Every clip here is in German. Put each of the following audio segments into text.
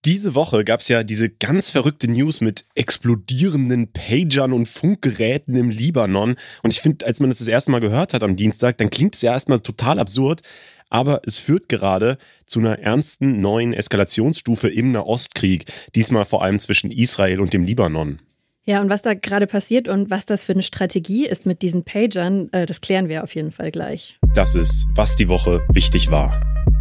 Diese Woche gab es ja diese ganz verrückte News mit explodierenden Pagern und Funkgeräten im Libanon. Und ich finde, als man das erste Mal gehört hat am Dienstag, dann klingt es ja erstmal total absurd. Aber es führt gerade zu einer ernsten neuen Eskalationsstufe im Nahostkrieg. Diesmal vor allem zwischen Israel und dem Libanon. Ja, und was da gerade passiert und was das für eine Strategie ist mit diesen Pagern, das klären wir auf jeden Fall gleich. Das ist, was die Woche wichtig war.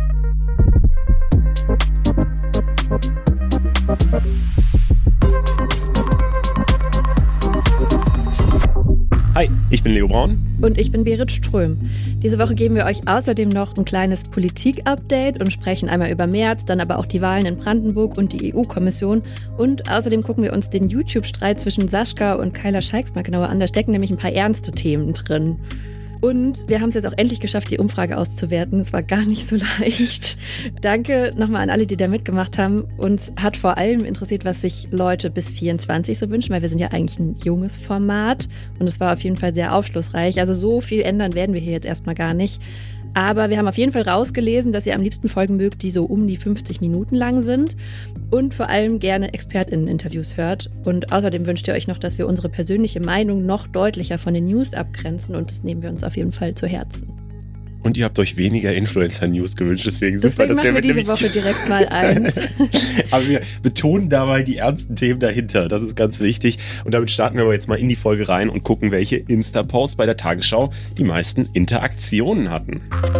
Hi, ich bin Leo Braun. Und ich bin Berit Ström. Diese Woche geben wir euch außerdem noch ein kleines Politik-Update und sprechen einmal über Merz, dann aber auch die Wahlen in Brandenburg und die EU-Kommission. Und außerdem gucken wir uns den YouTube-Streit zwischen Sascha und Kyla Scheiks mal genauer an. Da stecken nämlich ein paar ernste Themen drin. Und wir haben es jetzt auch endlich geschafft, die Umfrage auszuwerten. Es war gar nicht so leicht. Danke nochmal an alle, die da mitgemacht haben. Uns hat vor allem interessiert, was sich Leute bis 24 so wünschen, weil wir sind ja eigentlich ein junges Format. Und es war auf jeden Fall sehr aufschlussreich. Also so viel ändern werden wir hier jetzt erstmal gar nicht. Aber wir haben auf jeden Fall rausgelesen, dass ihr am liebsten Folgen mögt, die so um die 50 Minuten lang sind und vor allem gerne ExpertInnen-Interviews hört. Und außerdem wünscht ihr euch noch, dass wir unsere persönliche Meinung noch deutlicher von den News abgrenzen und das nehmen wir uns auf jeden Fall zu Herzen. Und ihr habt euch weniger Influencer-News gewünscht, deswegen machen wir diese Woche direkt mal eins. Aber wir betonen dabei die ernsten Themen dahinter, das ist ganz wichtig. Und damit starten wir aber jetzt mal in die Folge rein und gucken, welche Insta-Posts bei der Tagesschau die meisten Interaktionen hatten.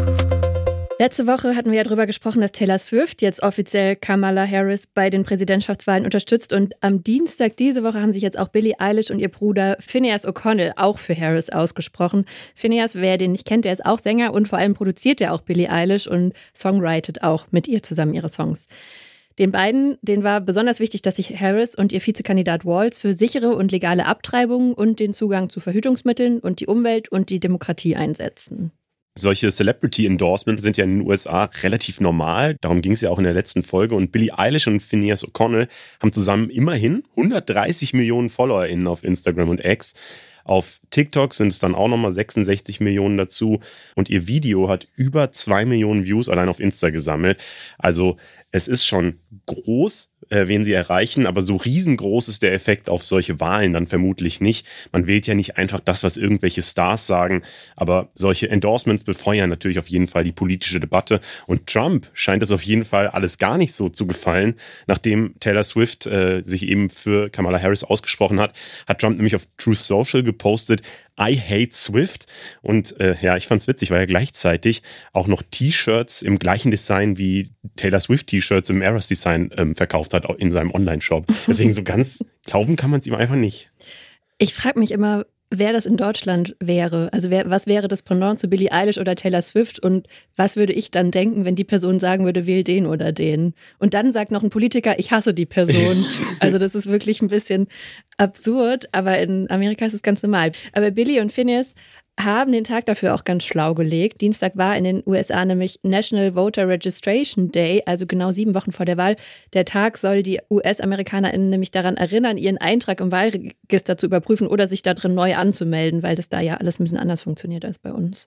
Letzte Woche hatten wir ja darüber gesprochen, dass Taylor Swift jetzt offiziell Kamala Harris bei den Präsidentschaftswahlen unterstützt. Und am Dienstag diese Woche haben sich jetzt auch Billie Eilish und ihr Bruder Finneas O'Connell auch für Harris ausgesprochen. Finneas, wer den nicht kennt, der ist auch Sänger und vor allem produziert er auch Billie Eilish und songwritet auch mit ihr zusammen ihre Songs. Den beiden, denen war besonders wichtig, dass sich Harris und ihr Vizekandidat Walz für sichere und legale Abtreibungen und den Zugang zu Verhütungsmitteln und die Umwelt und die Demokratie einsetzen. Solche Celebrity-Endorsements sind ja in den USA relativ normal. Darum ging es ja auch in der letzten Folge. Und Billie Eilish und Finneas O'Connell haben zusammen immerhin 130 Millionen FollowerInnen auf Instagram und X. Auf TikTok sind es dann auch nochmal 66 Millionen dazu. Und ihr Video hat über 2 Millionen Views allein auf Insta gesammelt. Also es ist schon groß, wen sie erreichen, aber so riesengroß ist der Effekt auf solche Wahlen dann vermutlich nicht. Man wählt ja nicht einfach das, was irgendwelche Stars sagen, aber solche Endorsements befeuern natürlich auf jeden Fall die politische Debatte. Und Trump scheint es auf jeden Fall alles gar nicht so zu gefallen. Nachdem Taylor Swift sich eben für Kamala Harris ausgesprochen hat, hat Trump nämlich auf Truth Social gepostet, I hate Swift. Und ich fand's witzig, weil er gleichzeitig auch noch T-Shirts im gleichen Design wie Taylor Swift T-Shirts im Eras Design verkauft hat in seinem Online-Shop. Deswegen so ganz glauben kann man es ihm einfach nicht. Ich frage mich immer, wer das in Deutschland wäre. Also was wäre das Pendant zu Billie Eilish oder Taylor Swift und was würde ich dann denken, wenn die Person sagen würde, wähl den oder den? Und dann sagt noch ein Politiker, ich hasse die Person. Also das ist wirklich ein bisschen absurd, aber in Amerika ist es ganz normal. Aber Billie und Finneas haben den Tag dafür auch ganz schlau gelegt. Dienstag war in den USA nämlich National Voter Registration Day, also genau 7 Wochen vor der Wahl. Der Tag soll die US-AmerikanerInnen nämlich daran erinnern, ihren Eintrag im Wahlregister zu überprüfen oder sich da drin neu anzumelden, weil das da ja alles ein bisschen anders funktioniert als bei uns.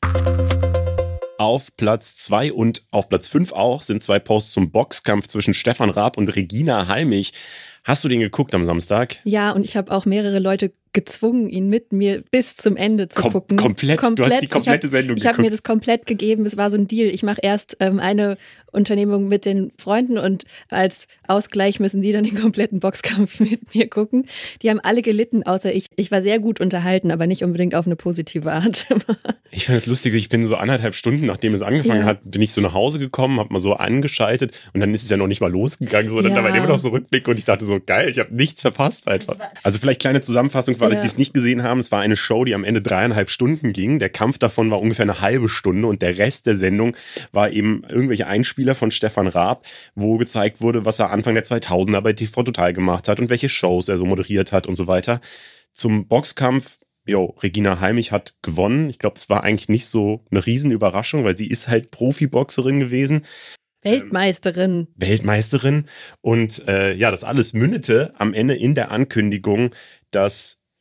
Auf Platz 2 und auf Platz 5 auch sind 2 Posts zum Boxkampf zwischen Stefan Raab und Regina Halmich. Hast du den geguckt am Samstag? Ja, und ich habe auch mehrere Leute gezwungen, ihn mit mir bis zum Ende zu gucken. Komplett? Du hast die komplette Sendung geguckt? Ich habe mir das komplett gegeben. Es war so ein Deal. Ich mache erst eine Unternehmung mit den Freunden und als Ausgleich müssen sie dann den kompletten Boxkampf mit mir gucken. Die haben alle gelitten, außer ich. Ich war sehr gut unterhalten, aber nicht unbedingt auf eine positive Art. Ich fand es lustig, ich bin so 1,5 Stunden, nachdem es angefangen hat, bin ich so nach Hause gekommen, habe mal so angeschaltet und dann ist es ja noch nicht mal losgegangen. So, dann da war immer noch so Rückblick und ich dachte so, geil, ich habe nichts verpasst einfach. Also vielleicht kleine Zusammenfassung für alle, die es nicht gesehen haben. Es war eine Show, die am Ende 3,5 Stunden ging. Der Kampf davon war ungefähr eine halbe Stunde und der Rest der Sendung war eben irgendwelche Einspieler von Stefan Raab, wo gezeigt wurde, was er Anfang der 2000er bei TV Total gemacht hat und welche Shows er so moderiert hat und so weiter. Zum Boxkampf, Regina Halmich hat gewonnen. Ich glaube, es war eigentlich nicht so eine Riesenüberraschung, weil sie ist halt Profiboxerin gewesen. Weltmeisterin. Und das alles mündete am Ende in der Ankündigung, dass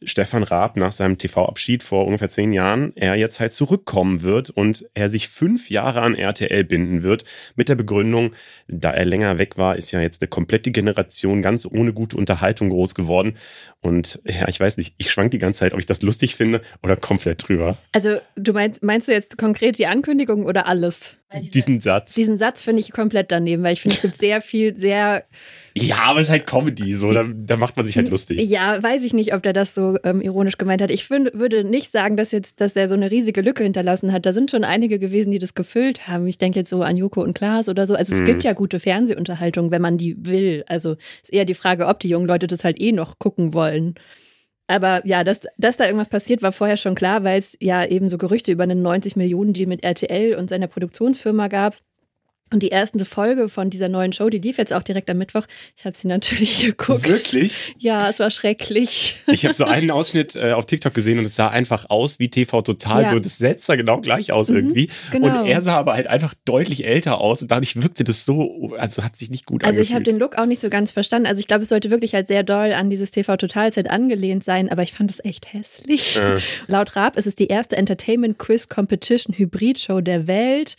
Stefan Raab nach seinem TV-Abschied vor ungefähr 10 Jahren, er jetzt halt zurückkommen wird und er sich 5 Jahre an RTL binden wird, mit der Begründung, da er länger weg war, ist ja jetzt eine komplette Generation ganz ohne gute Unterhaltung groß geworden. Und ja, ich weiß nicht, ich schwank die ganze Zeit, ob ich das lustig finde oder komplett drüber. Also du meinst du jetzt konkret die Ankündigung oder alles? Diesen Satz. Diesen Satz finde ich komplett daneben, weil ich finde, es gibt sehr viel, sehr... Ja, aber es ist halt Comedy, so, da macht man sich halt lustig. Ja, weiß ich nicht, ob der das so ironisch gemeint hat. Ich würde nicht sagen, dass der so eine riesige Lücke hinterlassen hat. Da sind schon einige gewesen, die das gefüllt haben. Ich denke jetzt so an Joko und Klaas oder so. Also es gibt ja gute Fernsehunterhaltung, wenn man die will. Also ist eher die Frage, ob die jungen Leute das halt noch gucken wollen. Aber ja, dass da irgendwas passiert, war vorher schon klar, weil es ja eben so Gerüchte über einen 90-Millionen-Deal mit RTL und seiner Produktionsfirma gab. Und die erste Folge von dieser neuen Show, die lief jetzt auch direkt am Mittwoch. Ich habe sie natürlich geguckt. Wirklich? Ja, es war schrecklich. Ich habe so einen Ausschnitt auf TikTok gesehen und es sah einfach aus wie TV Total. Ja. So, das sah genau gleich aus irgendwie. Genau. Und er sah aber halt einfach deutlich älter aus und dadurch wirkte das so, also hat sich nicht gut angefühlt. Also ich habe den Look auch nicht so ganz verstanden. Also ich glaube, es sollte wirklich halt sehr doll an dieses TV Total-Set angelehnt sein, aber ich fand es echt hässlich. Laut Raab ist es die erste Entertainment-Quiz-Competition-Hybrid-Show der Welt.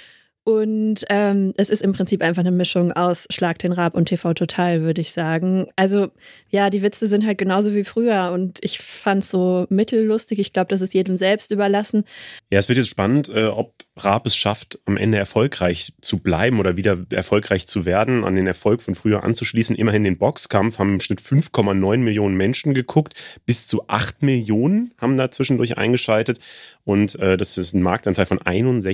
Und es ist im Prinzip einfach eine Mischung aus Schlag den Raab und TV Total, würde ich sagen. Also ja, die Witze sind halt genauso wie früher und ich fand es so mittellustig. Ich glaube, das ist jedem selbst überlassen. Ja, es wird jetzt spannend, ob Raab es schafft, am Ende erfolgreich zu bleiben oder wieder erfolgreich zu werden, an den Erfolg von früher anzuschließen. Immerhin den Boxkampf haben im Schnitt 5,9 Millionen Menschen geguckt. Bis zu 8 Millionen haben da zwischendurch eingeschaltet. Und das ist ein Marktanteil von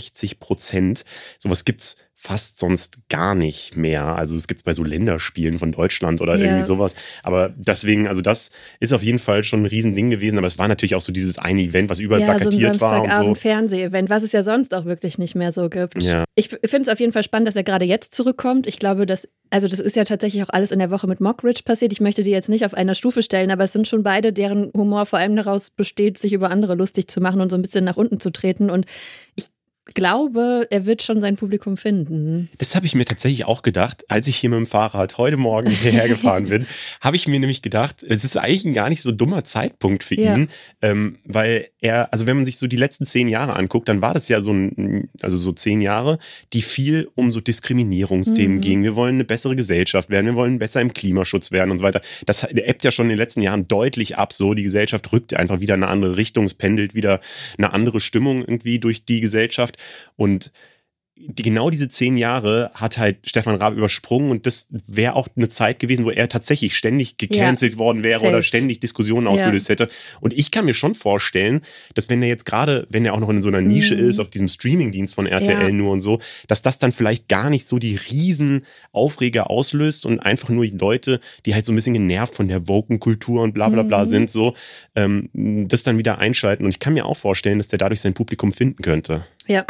61%. Sowas gibt's fast sonst gar nicht mehr. Also es gibt's bei so Länderspielen von Deutschland oder irgendwie sowas. Aber deswegen, also das ist auf jeden Fall schon ein Riesending gewesen. Aber es war natürlich auch so dieses eine Event, was überall plakatiert so ein war und so. Fernseh-Event, was es ja sonst auch wirklich nicht mehr so gibt. Ja. Ich finde es auf jeden Fall spannend, dass er gerade jetzt zurückkommt. Ich glaube, das ist ja tatsächlich auch alles in der Woche mit Mockridge passiert. Ich möchte die jetzt nicht auf einer Stufe stellen, aber es sind schon beide, deren Humor vor allem daraus besteht, sich über andere lustig zu machen und so ein bisschen nach unten zu treten. Und ich glaube, er wird schon sein Publikum finden. Das habe ich mir tatsächlich auch gedacht, als ich hier mit dem Fahrrad heute Morgen hierher gefahren bin, habe ich mir nämlich gedacht, es ist eigentlich ein gar nicht so dummer Zeitpunkt für ihn, weil er, also wenn man sich so die letzten 10 Jahre anguckt, dann war das ja so 10 Jahre, die viel um so Diskriminierungsthemen gingen. Wir wollen eine bessere Gesellschaft werden, wir wollen besser im Klimaschutz werden und so weiter. Das ebbt ja schon in den letzten Jahren deutlich ab, so die Gesellschaft rückt einfach wieder in eine andere Richtung, es pendelt wieder eine andere Stimmung irgendwie durch die Gesellschaft. Und genau diese 10 Jahre hat halt Stefan Raab übersprungen und das wäre auch eine Zeit gewesen, wo er tatsächlich ständig gecancelt worden wäre oder ständig Diskussionen ausgelöst hätte. Und ich kann mir schon vorstellen, dass wenn er jetzt gerade, wenn er auch noch in so einer Nische ist, auf diesem Streamingdienst von RTL nur und so, dass das dann vielleicht gar nicht so die riesen Aufreger auslöst und einfach nur Leute, die halt so ein bisschen genervt von der Woken-Kultur und bla bla bla sind, so das dann wieder einschalten. Und ich kann mir auch vorstellen, dass der dadurch sein Publikum finden könnte. Ja.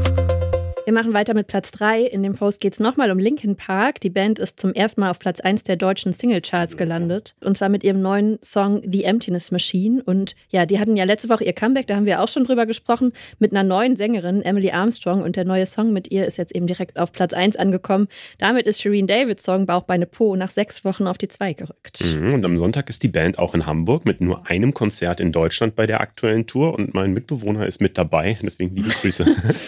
Wir machen weiter mit Platz 3. In dem Post geht es nochmal um Linkin Park. Die Band ist zum ersten Mal auf Platz 1 der deutschen Singlecharts gelandet. Und zwar mit ihrem neuen Song The Emptiness Machine. Und ja, die hatten ja letzte Woche ihr Comeback, da haben wir auch schon drüber gesprochen, mit einer neuen Sängerin, Emily Armstrong. Und der neue Song mit ihr ist jetzt eben direkt auf Platz 1 angekommen. Damit ist Shireen Davids Song Bauch, Beine, Po nach 6 Wochen auf die 2 gerückt. Und am Sonntag ist die Band auch in Hamburg mit nur einem Konzert in Deutschland bei der aktuellen Tour. Und mein Mitbewohner ist mit dabei, deswegen liebe Grüße.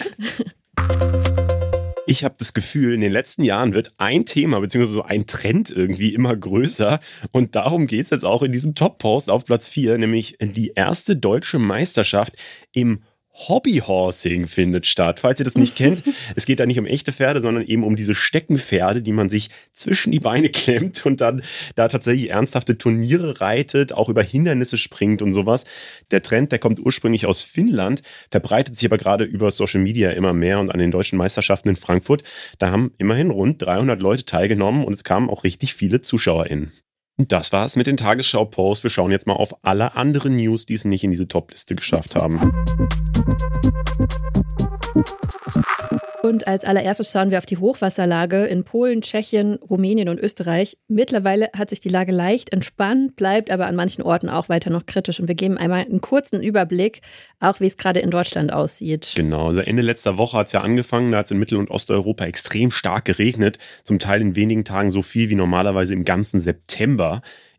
Ich habe das Gefühl, in den letzten Jahren wird ein Thema bzw. so ein Trend irgendwie immer größer und darum geht es jetzt auch in diesem Top-Post auf Platz 4, nämlich die erste deutsche Meisterschaft im Hobbyhorsing findet statt. Falls ihr das nicht kennt, es geht da nicht um echte Pferde, sondern eben um diese Steckenpferde, die man sich zwischen die Beine klemmt und dann da tatsächlich ernsthafte Turniere reitet, auch über Hindernisse springt und sowas. Der Trend, der kommt ursprünglich aus Finnland, verbreitet sich aber gerade über Social Media immer mehr und an den deutschen Meisterschaften in Frankfurt, da haben immerhin rund 300 Leute teilgenommen und es kamen auch richtig viele ZuschauerInnen. Und das war's mit den Tagesschau-Posts. Wir schauen jetzt mal auf alle anderen News, die es nicht in diese Top-Liste geschafft haben. Und als allererstes schauen wir auf die Hochwasserlage in Polen, Tschechien, Rumänien und Österreich. Mittlerweile hat sich die Lage leicht entspannt, bleibt aber an manchen Orten auch weiter noch kritisch. Und wir geben einmal einen kurzen Überblick, auch wie es gerade in Deutschland aussieht. Genau, also Ende letzter Woche hat es ja angefangen, da hat es in Mittel- und Osteuropa extrem stark geregnet. Zum Teil in wenigen Tagen so viel wie normalerweise im ganzen September.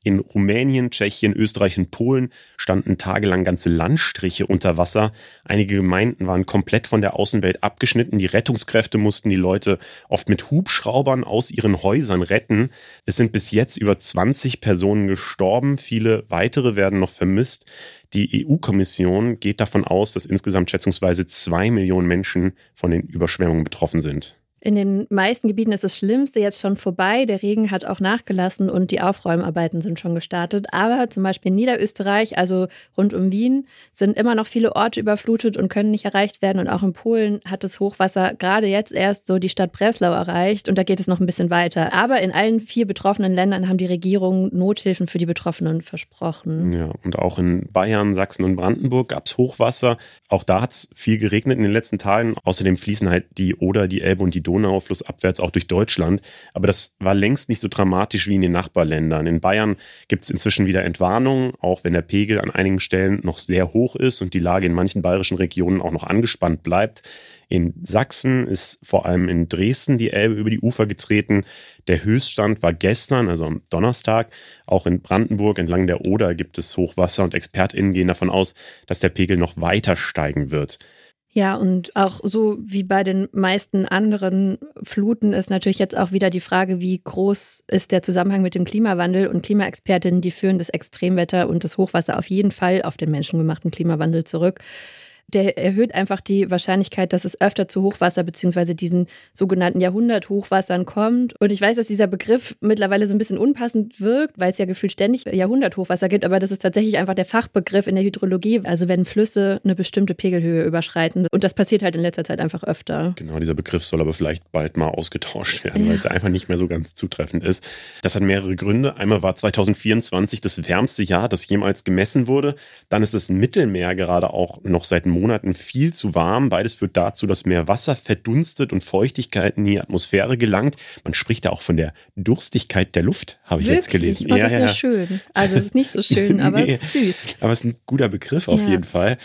In Rumänien, Tschechien, Österreich und Polen standen tagelang ganze Landstriche unter Wasser. Einige Gemeinden waren komplett von der Außenwelt abgeschnitten. Die Rettungskräfte mussten die Leute oft mit Hubschraubern aus ihren Häusern retten. Es sind bis jetzt über 20 Personen gestorben. Viele weitere werden noch vermisst. Die EU-Kommission geht davon aus, dass insgesamt schätzungsweise 2 Millionen Menschen von den Überschwemmungen betroffen sind. In den meisten Gebieten ist das Schlimmste jetzt schon vorbei. Der Regen hat auch nachgelassen und die Aufräumarbeiten sind schon gestartet. Aber zum Beispiel in Niederösterreich, also rund um Wien, sind immer noch viele Orte überflutet und können nicht erreicht werden. Und auch in Polen hat das Hochwasser gerade jetzt erst so die Stadt Breslau erreicht. Und da geht es noch ein bisschen weiter. Aber in allen 4 betroffenen Ländern haben die Regierungen Nothilfen für die Betroffenen versprochen. Ja, und auch in Bayern, Sachsen und Brandenburg gab es Hochwasser. Auch da hat es viel geregnet in den letzten Tagen. Außerdem fließen halt die Oder, die Elbe und die Donau flussabwärts auch durch Deutschland. Aber das war längst nicht so dramatisch wie in den Nachbarländern. In Bayern gibt es inzwischen wieder Entwarnungen, auch wenn der Pegel an einigen Stellen noch sehr hoch ist und die Lage in manchen bayerischen Regionen auch noch angespannt bleibt. In Sachsen ist vor allem in Dresden die Elbe über die Ufer getreten. Der Höchststand war gestern, also am Donnerstag. Auch in Brandenburg entlang der Oder gibt es Hochwasser und ExpertInnen gehen davon aus, dass der Pegel noch weiter steigen wird. Ja, und auch so wie bei den meisten anderen Fluten ist natürlich jetzt auch wieder die Frage, wie groß ist der Zusammenhang mit dem Klimawandel, und Klimaexpertinnen, die führen das Extremwetter und das Hochwasser auf jeden Fall auf den menschengemachten Klimawandel zurück. Der erhöht einfach die Wahrscheinlichkeit, dass es öfter zu Hochwasser bzw. diesen sogenannten Jahrhunderthochwassern kommt. Und ich weiß, dass dieser Begriff mittlerweile so ein bisschen unpassend wirkt, weil es ja gefühlt ständig Jahrhunderthochwasser gibt, aber das ist tatsächlich einfach der Fachbegriff in der Hydrologie, also wenn Flüsse eine bestimmte Pegelhöhe überschreiten. Und das passiert halt in letzter Zeit einfach öfter. Genau, dieser Begriff soll aber vielleicht bald mal ausgetauscht werden, weil es einfach nicht mehr so ganz zutreffend ist. Das hat mehrere Gründe. Einmal war 2024 das wärmste Jahr, das jemals gemessen wurde. Dann ist das Mittelmeer gerade auch noch seit Monaten viel zu warm. Beides führt dazu, dass mehr Wasser verdunstet und Feuchtigkeit in die Atmosphäre gelangt. Man spricht da auch von der Durstigkeit der Luft, habe ich jetzt gelesen. Oh, das ist ja schön. Also es ist nicht so schön, aber nee, es ist süß. Aber es ist ein guter Begriff auf jeden Fall.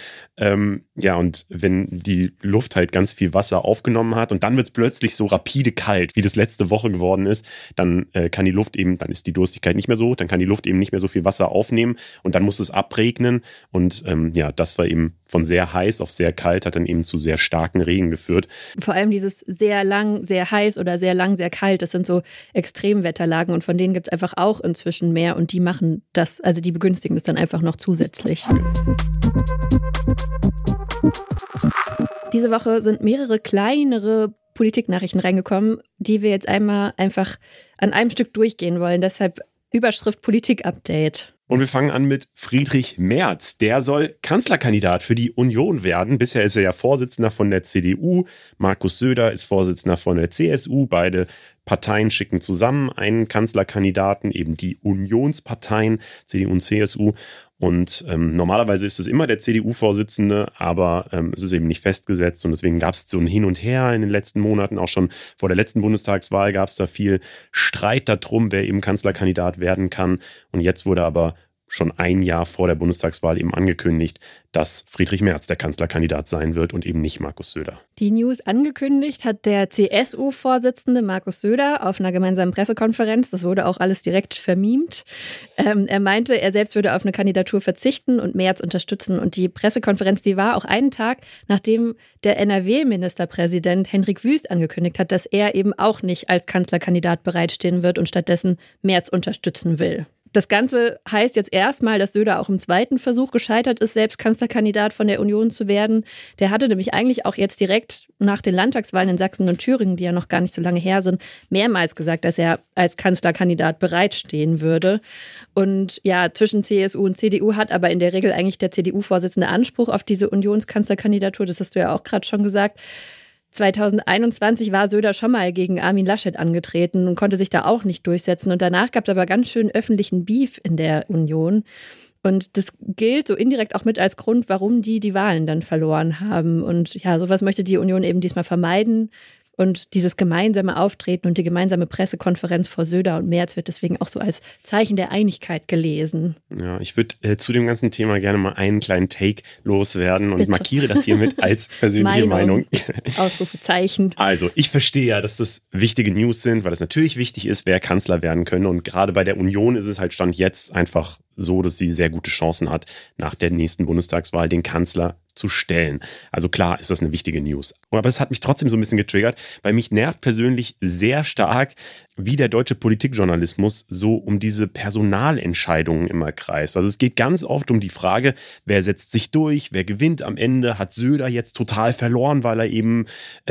Und wenn die Luft halt ganz viel Wasser aufgenommen hat und dann wird es plötzlich so rapide kalt, wie das letzte Woche geworden ist, dann kann die Luft eben, dann ist die Durstigkeit nicht mehr so, dann kann die Luft eben nicht mehr so viel Wasser aufnehmen und dann muss es abregnen. Und das war eben von sehr heiß auf sehr kalt, hat dann eben zu sehr starken Regen geführt. Vor allem dieses sehr lang, sehr heiß oder sehr lang, sehr kalt, das sind so Extremwetterlagen und von denen gibt es einfach auch inzwischen mehr und die machen das, also die begünstigen das dann einfach noch zusätzlich. Diese Woche sind mehrere kleinere Politiknachrichten reingekommen, die wir jetzt einmal einfach an einem Stück durchgehen wollen. Deshalb Überschrift Politik-Update. Und wir fangen an mit Friedrich Merz. Der soll Kanzlerkandidat für die Union werden. Bisher ist er ja Vorsitzender von der CDU. Markus Söder ist Vorsitzender von der CSU. Beide Parteien schicken zusammen einen Kanzlerkandidaten, eben die Unionsparteien, CDU und CSU. Und normalerweise ist es immer der CDU-Vorsitzende, aber es ist eben nicht festgesetzt und deswegen gab es so ein Hin und Her in den letzten Monaten. Auch schon vor der letzten Bundestagswahl gab es da viel Streit darum, wer eben Kanzlerkandidat werden kann. Und jetzt wurde aber schon ein Jahr vor der Bundestagswahl eben angekündigt, dass Friedrich Merz der Kanzlerkandidat sein wird und eben nicht Markus Söder. Die News angekündigt hat der CSU-Vorsitzende Markus Söder auf einer gemeinsamen Pressekonferenz. Das wurde auch alles direkt vermimt. Er meinte, er selbst würde auf eine Kandidatur verzichten und Merz unterstützen. Und die Pressekonferenz, die war auch einen Tag, nachdem der NRW-Ministerpräsident Henrik Wüst angekündigt hat, dass er eben auch nicht als Kanzlerkandidat bereitstehen wird und stattdessen Merz unterstützen will. Das Ganze heißt jetzt erstmal, dass Söder auch im zweiten Versuch gescheitert ist, selbst Kanzlerkandidat von der Union zu werden. Der hatte nämlich eigentlich auch jetzt direkt nach den Landtagswahlen in Sachsen und Thüringen, die ja noch gar nicht so lange her sind, mehrmals gesagt, dass er als Kanzlerkandidat bereitstehen würde. Und ja, zwischen CSU und CDU hat aber in der Regel eigentlich der CDU-Vorsitzende Anspruch auf diese Unionskanzlerkandidatur. Das hast du ja auch gerade schon gesagt. 2021 war Söder schon mal gegen Armin Laschet angetreten und konnte sich da auch nicht durchsetzen. Und danach gab es aber ganz schön öffentlichen Beef in der Union. Und das gilt so indirekt auch mit als Grund, warum die Wahlen dann verloren haben. Und ja, sowas möchte die Union eben diesmal vermeiden. Und dieses gemeinsame Auftreten und die gemeinsame Pressekonferenz vor Söder und Merz wird deswegen auch so als Zeichen der Einigkeit gelesen. Ja, ich würde zu dem ganzen Thema gerne mal einen kleinen Take loswerden und markiere das hiermit als persönliche Meinung. Ausrufezeichen. Also, ich verstehe ja, dass das wichtige News sind, weil es natürlich wichtig ist, wer Kanzler werden könnte. Und gerade bei der Union ist es halt Stand jetzt einfach so, dass sie sehr gute Chancen hat, nach der nächsten Bundestagswahl den Kanzler zu stellen. Also klar ist das eine wichtige News. Aber es hat mich trotzdem so ein bisschen getriggert, weil mich nervt persönlich sehr stark, wie der deutsche Politikjournalismus so um diese Personalentscheidungen immer kreist. Also es geht ganz oft um die Frage, wer setzt sich durch, wer gewinnt am Ende, hat Söder jetzt total verloren, weil er eben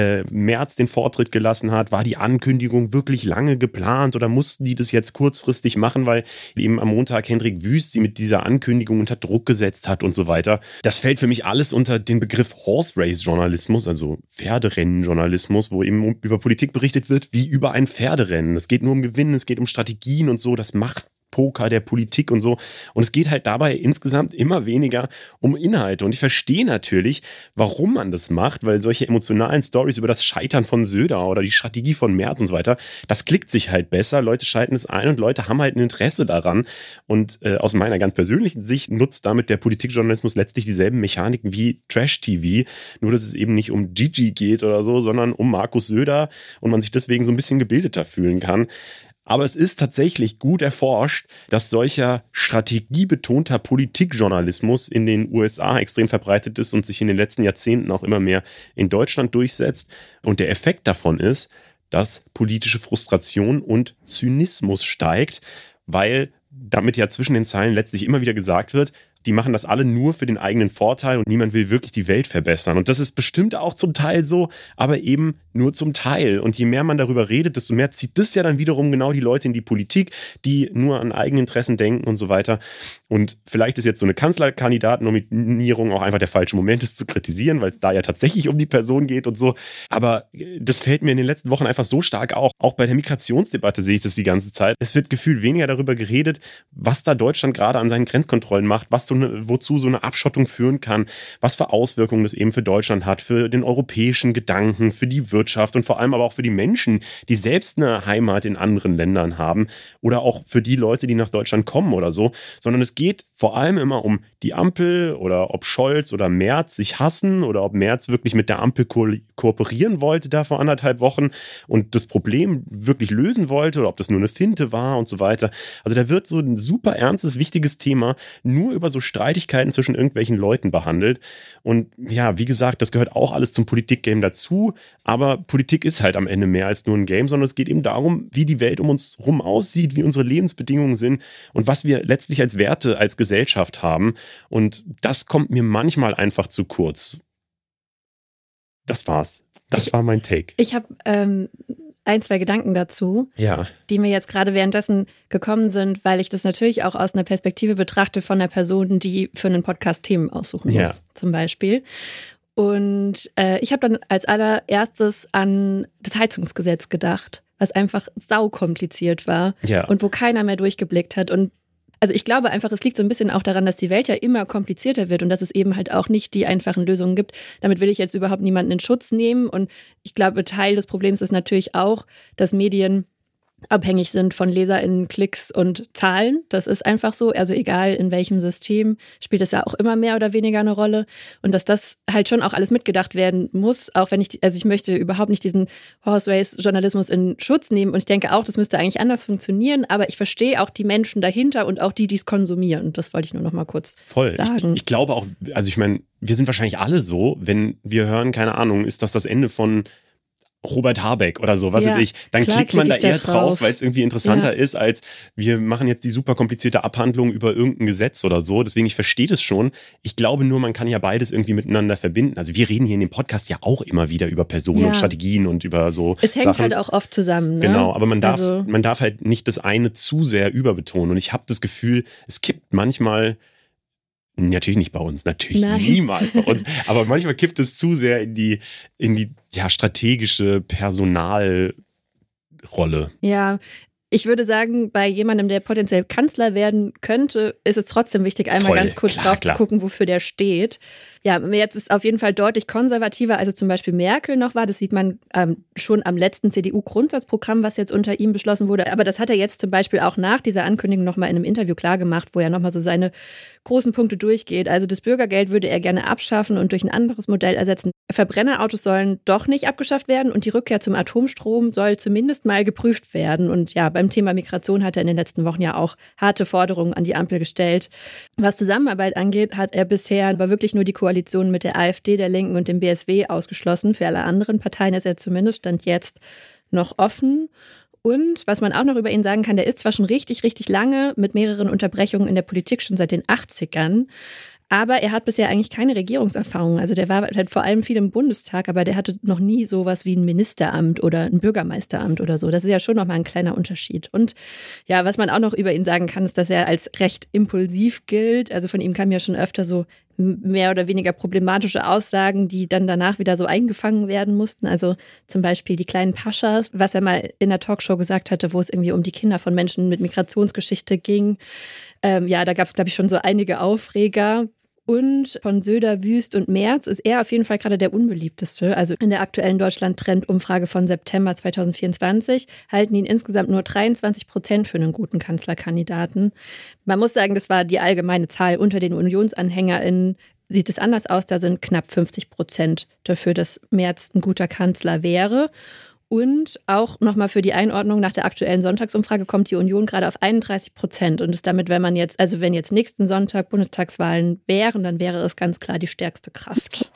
Merz den Vortritt gelassen hat, war die Ankündigung wirklich lange geplant oder mussten die das jetzt kurzfristig machen, weil eben am Montag Hendrik Wüst sie mit dieser Ankündigung unter Druck gesetzt hat und so weiter. Das fällt für mich alles unter den Begriff Horse Race Journalismus, also Pferderennen-Journalismus, wo eben über Politik berichtet wird wie über ein Pferderennen. Es geht nur um Gewinnen, es geht um Strategien und so, das Machtpoker der Politik und so. Und es geht halt dabei insgesamt immer weniger um Inhalte. Und ich verstehe natürlich, warum man das macht, weil solche emotionalen Stories über das Scheitern von Söder oder die Strategie von Merz und so weiter, das klickt sich halt besser. Leute schalten es ein und Leute haben halt ein Interesse daran. Und aus meiner ganz persönlichen Sicht nutzt damit der Politikjournalismus letztlich dieselben Mechaniken wie Trash-TV. Nur, dass es eben nicht um Gigi geht oder so, sondern um Markus Söder und man sich deswegen so ein bisschen gebildeter fühlen kann. Aber es ist tatsächlich gut erforscht, dass solcher strategiebetonter Politikjournalismus in den USA extrem verbreitet ist und sich in den letzten Jahrzehnten auch immer mehr in Deutschland durchsetzt. Und der Effekt davon ist, dass politische Frustration und Zynismus steigt, weil damit ja zwischen den Zeilen letztlich immer wieder gesagt wird, die machen das alle nur für den eigenen Vorteil und niemand will wirklich die Welt verbessern. Und das ist bestimmt auch zum Teil so, aber eben nur zum Teil. Und je mehr man darüber redet, desto mehr zieht das ja dann wiederum genau die Leute in die Politik, die nur an eigene Interessen denken und so weiter. Und vielleicht ist jetzt so eine Kanzlerkandidatennominierung auch einfach der falsche Moment, es zu kritisieren, weil es da ja tatsächlich um die Person geht und so. Aber das fällt mir in den letzten Wochen einfach so stark auf. Auch bei der Migrationsdebatte sehe ich das die ganze Zeit. Es wird gefühlt weniger darüber geredet, was da Deutschland gerade an seinen Grenzkontrollen macht, wozu so eine Abschottung führen kann, was für Auswirkungen das eben für Deutschland hat, für den europäischen Gedanken, für die Wirtschaft und vor allem aber auch für die Menschen, die selbst eine Heimat in anderen Ländern haben oder auch für die Leute, die nach Deutschland kommen oder so, sondern es geht vor allem immer um die Ampel oder ob Scholz oder Merz sich hassen oder ob Merz wirklich mit der Ampel kooperieren wollte da vor 1,5 Wochen und das Problem wirklich lösen wollte oder ob das nur eine Finte war und so weiter. Also da wird so ein super ernstes, wichtiges Thema nur über so Streitigkeiten zwischen irgendwelchen Leuten behandelt. Und ja, wie gesagt, das gehört auch alles zum Politikgame dazu. Aber Politik ist halt am Ende mehr als nur ein Game, sondern es geht eben darum, wie die Welt um uns rum aussieht, wie unsere Lebensbedingungen sind und was wir letztlich als Werte, als Gesellschaft haben. Und das kommt mir manchmal einfach zu kurz. Das war's. Das war mein Take. Ich habe ein, zwei Gedanken dazu, die mir jetzt gerade währenddessen gekommen sind, weil ich das natürlich auch aus einer Perspektive betrachte von einer Person, die für einen Podcast Themen aussuchen muss, zum Beispiel. Und ich habe dann als allererstes an das Heizungsgesetz gedacht, was einfach saukompliziert war und wo keiner mehr durchgeblickt hat. Und also ich glaube einfach, es liegt so ein bisschen auch daran, dass die Welt ja immer komplizierter wird und dass es eben halt auch nicht die einfachen Lösungen gibt. Damit will ich jetzt überhaupt niemanden in Schutz nehmen. Und ich glaube, Teil des Problems ist natürlich auch, dass Medien abhängig sind von LeserInnen, Klicks und Zahlen. Das ist einfach so. Also egal in welchem System, spielt es ja auch immer mehr oder weniger eine Rolle. Und dass das halt schon auch alles mitgedacht werden muss, auch wenn ich möchte überhaupt nicht diesen Horse-Race-Journalismus in Schutz nehmen. Und ich denke auch, das müsste eigentlich anders funktionieren. Aber ich verstehe auch die Menschen dahinter und auch die es konsumieren. Das wollte ich nur noch mal kurz sagen. Ich glaube auch, also ich meine, wir sind wahrscheinlich alle so, wenn wir hören, keine Ahnung, ist das Ende von Robert Habeck oder so, was weiß ich, dann klickt man da eher drauf, weil es irgendwie interessanter ist, als wir machen jetzt die super komplizierte Abhandlung über irgendein Gesetz oder so. Deswegen, ich verstehe das schon. Ich glaube nur, man kann ja beides irgendwie miteinander verbinden. Also wir reden hier in dem Podcast ja auch immer wieder über Personen und Strategien und über so Es hängt Sachen. Halt auch oft zusammen. Ne? Genau, aber man darf halt nicht das eine zu sehr überbetonen. Und ich habe das Gefühl, es kippt manchmal. Natürlich nicht bei uns, natürlich niemals bei uns. Aber manchmal kippt es zu sehr in die strategische Personalrolle. Ja, Ich würde sagen, bei jemandem, der potenziell Kanzler werden könnte, ist es trotzdem wichtig, einmal ganz kurz drauf zu gucken, wofür der steht. Ja, jetzt ist auf jeden Fall deutlich konservativer, also zum Beispiel Merkel noch war. Das sieht man schon am letzten CDU-Grundsatzprogramm, was jetzt unter ihm beschlossen wurde. Aber das hat er jetzt zum Beispiel auch nach dieser Ankündigung nochmal in einem Interview klargemacht, wo er nochmal so seine großen Punkte durchgeht. Also das Bürgergeld würde er gerne abschaffen und durch ein anderes Modell ersetzen. Verbrennerautos sollen doch nicht abgeschafft werden und die Rückkehr zum Atomstrom soll zumindest mal geprüft werden. Und ja, beim Thema Migration hat er in den letzten Wochen ja auch harte Forderungen an die Ampel gestellt. Was Zusammenarbeit angeht, hat er bisher aber wirklich nur die Koalition mit der AfD, der Linken und dem BSW ausgeschlossen. Für alle anderen Parteien ist er zumindest Stand jetzt noch offen. Und was man auch noch über ihn sagen kann, der ist zwar schon richtig, richtig lange mit mehreren Unterbrechungen in der Politik, schon seit den 80ern, aber er hat bisher eigentlich keine Regierungserfahrung. Also der war halt vor allem viel im Bundestag, aber der hatte noch nie sowas wie ein Ministeramt oder ein Bürgermeisteramt oder so. Das ist ja schon nochmal ein kleiner Unterschied. Und ja, was man auch noch über ihn sagen kann, ist, dass er als recht impulsiv gilt. Also von ihm kamen ja schon öfter so mehr oder weniger problematische Aussagen, die dann danach wieder so eingefangen werden mussten. Also zum Beispiel die kleinen Paschas, was er mal in der Talkshow gesagt hatte, wo es irgendwie um die Kinder von Menschen mit Migrationsgeschichte ging. Ja, da gab es, glaube ich, schon so einige Aufreger. Und von Söder, Wüst und Merz ist er auf jeden Fall gerade der unbeliebteste. Also in der aktuellen Deutschland-Trend-Umfrage von September 2024 halten ihn insgesamt nur 23% für einen guten Kanzlerkandidaten. Man muss sagen, das war die allgemeine Zahl. Unter den UnionsanhängerInnen sieht es anders aus. Da sind knapp 50% dafür, dass Merz ein guter Kanzler wäre. Und auch nochmal für die Einordnung, nach der aktuellen Sonntagsumfrage kommt die Union gerade auf 31% und ist damit, wenn jetzt nächsten Sonntag Bundestagswahlen wären, dann wäre es ganz klar die stärkste Kraft.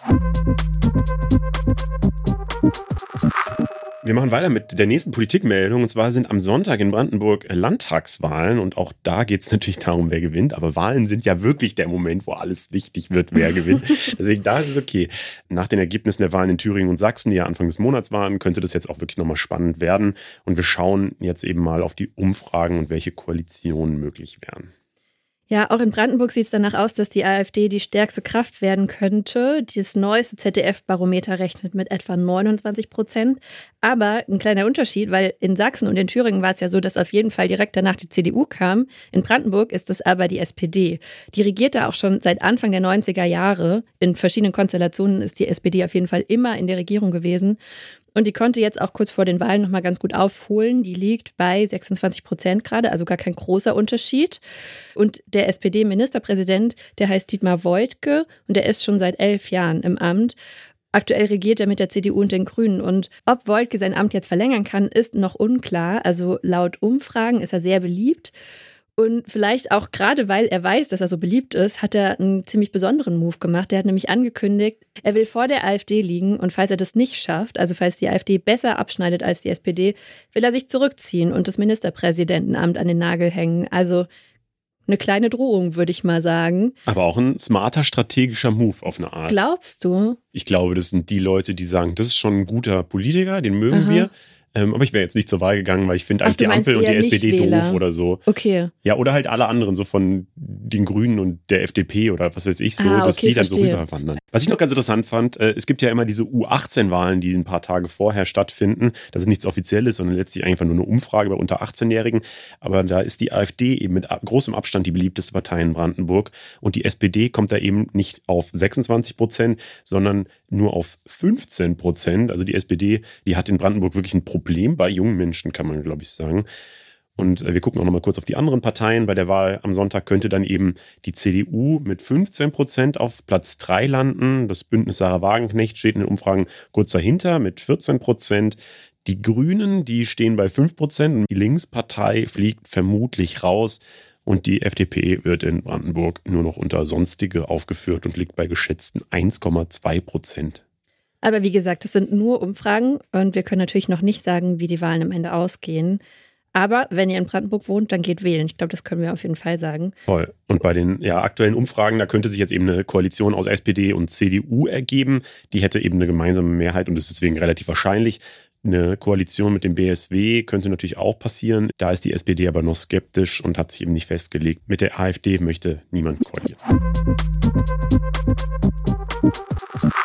Wir machen weiter mit der nächsten Politikmeldung. Und zwar sind am Sonntag in Brandenburg Landtagswahlen. Und auch da geht es natürlich darum, wer gewinnt. Aber Wahlen sind ja wirklich der Moment, wo alles wichtig wird, wer gewinnt. Deswegen, da ist es okay. Nach den Ergebnissen der Wahlen in Thüringen und Sachsen, die ja Anfang des Monats waren, könnte das jetzt auch wirklich nochmal spannend werden. Und wir schauen jetzt eben mal auf die Umfragen und welche Koalitionen möglich wären. Ja, auch in Brandenburg sieht es danach aus, dass die AfD die stärkste Kraft werden könnte. Das neueste ZDF-Barometer rechnet mit etwa 29%. Aber ein kleiner Unterschied, weil in Sachsen und in Thüringen war es ja so, dass auf jeden Fall direkt danach die CDU kam. In Brandenburg ist es aber die SPD. Die regiert da auch schon seit Anfang der 90er Jahre. In verschiedenen Konstellationen ist die SPD auf jeden Fall immer in der Regierung gewesen. Und die konnte jetzt auch kurz vor den Wahlen nochmal ganz gut aufholen. Die liegt bei 26% gerade, also gar kein großer Unterschied. Und der SPD-Ministerpräsident, der heißt Dietmar Woidke und der ist schon seit 11 Jahren im Amt. Aktuell regiert er mit der CDU und den Grünen. Und ob Woidke sein Amt jetzt verlängern kann, ist noch unklar. Also laut Umfragen ist er sehr beliebt. Und vielleicht auch gerade, weil er weiß, dass er so beliebt ist, hat er einen ziemlich besonderen Move gemacht. Er hat nämlich angekündigt, er will vor der AfD liegen und falls er das nicht schafft, also falls die AfD besser abschneidet als die SPD, will er sich zurückziehen und das Ministerpräsidentenamt an den Nagel hängen. Also eine kleine Drohung, würde ich mal sagen. Aber auch ein smarter strategischer Move auf eine Art. Glaubst du? Ich glaube, das sind die Leute, die sagen, das ist schon ein guter Politiker, den mögen wir. Aber ich wäre jetzt nicht zur Wahl gegangen, weil ich finde eigentlich die Ampel und die SPD doof oder so. Okay. Ja, oder halt alle anderen, so von den Grünen und der FDP oder was weiß ich so, dass die dann so rüberwandern. Was ich noch ganz interessant fand, es gibt ja immer diese U18-Wahlen, die ein paar Tage vorher stattfinden. Das ist nichts Offizielles, sondern letztlich einfach nur eine Umfrage bei unter 18-Jährigen. Aber da ist die AfD eben mit großem Abstand die beliebteste Partei in Brandenburg. Und die SPD kommt da eben nicht auf 26%, sondern nur auf 15%. Also die SPD, die hat in Brandenburg wirklich ein Problem bei jungen Menschen, kann man, glaube ich, sagen. Und wir gucken auch noch mal kurz auf die anderen Parteien. Bei der Wahl am Sonntag könnte dann eben die CDU mit 15% auf Platz 3 landen. Das Bündnis Sarah Wagenknecht steht in den Umfragen kurz dahinter mit 14%. Die Grünen, die stehen bei 5%. Die Linkspartei fliegt vermutlich raus. Und die FDP wird in Brandenburg nur noch unter Sonstige aufgeführt und liegt bei geschätzten 1,2%. Aber wie gesagt, es sind nur Umfragen und wir können natürlich noch nicht sagen, wie die Wahlen am Ende ausgehen. Aber wenn ihr in Brandenburg wohnt, dann geht wählen. Ich glaube, das können wir auf jeden Fall sagen. Voll. Und bei den aktuellen Umfragen, da könnte sich jetzt eben eine Koalition aus SPD und CDU ergeben. Die hätte eben eine gemeinsame Mehrheit und ist deswegen relativ wahrscheinlich. Eine Koalition mit dem BSW könnte natürlich auch passieren. Da ist die SPD aber noch skeptisch und hat sich eben nicht festgelegt. Mit der AfD möchte niemand koalieren.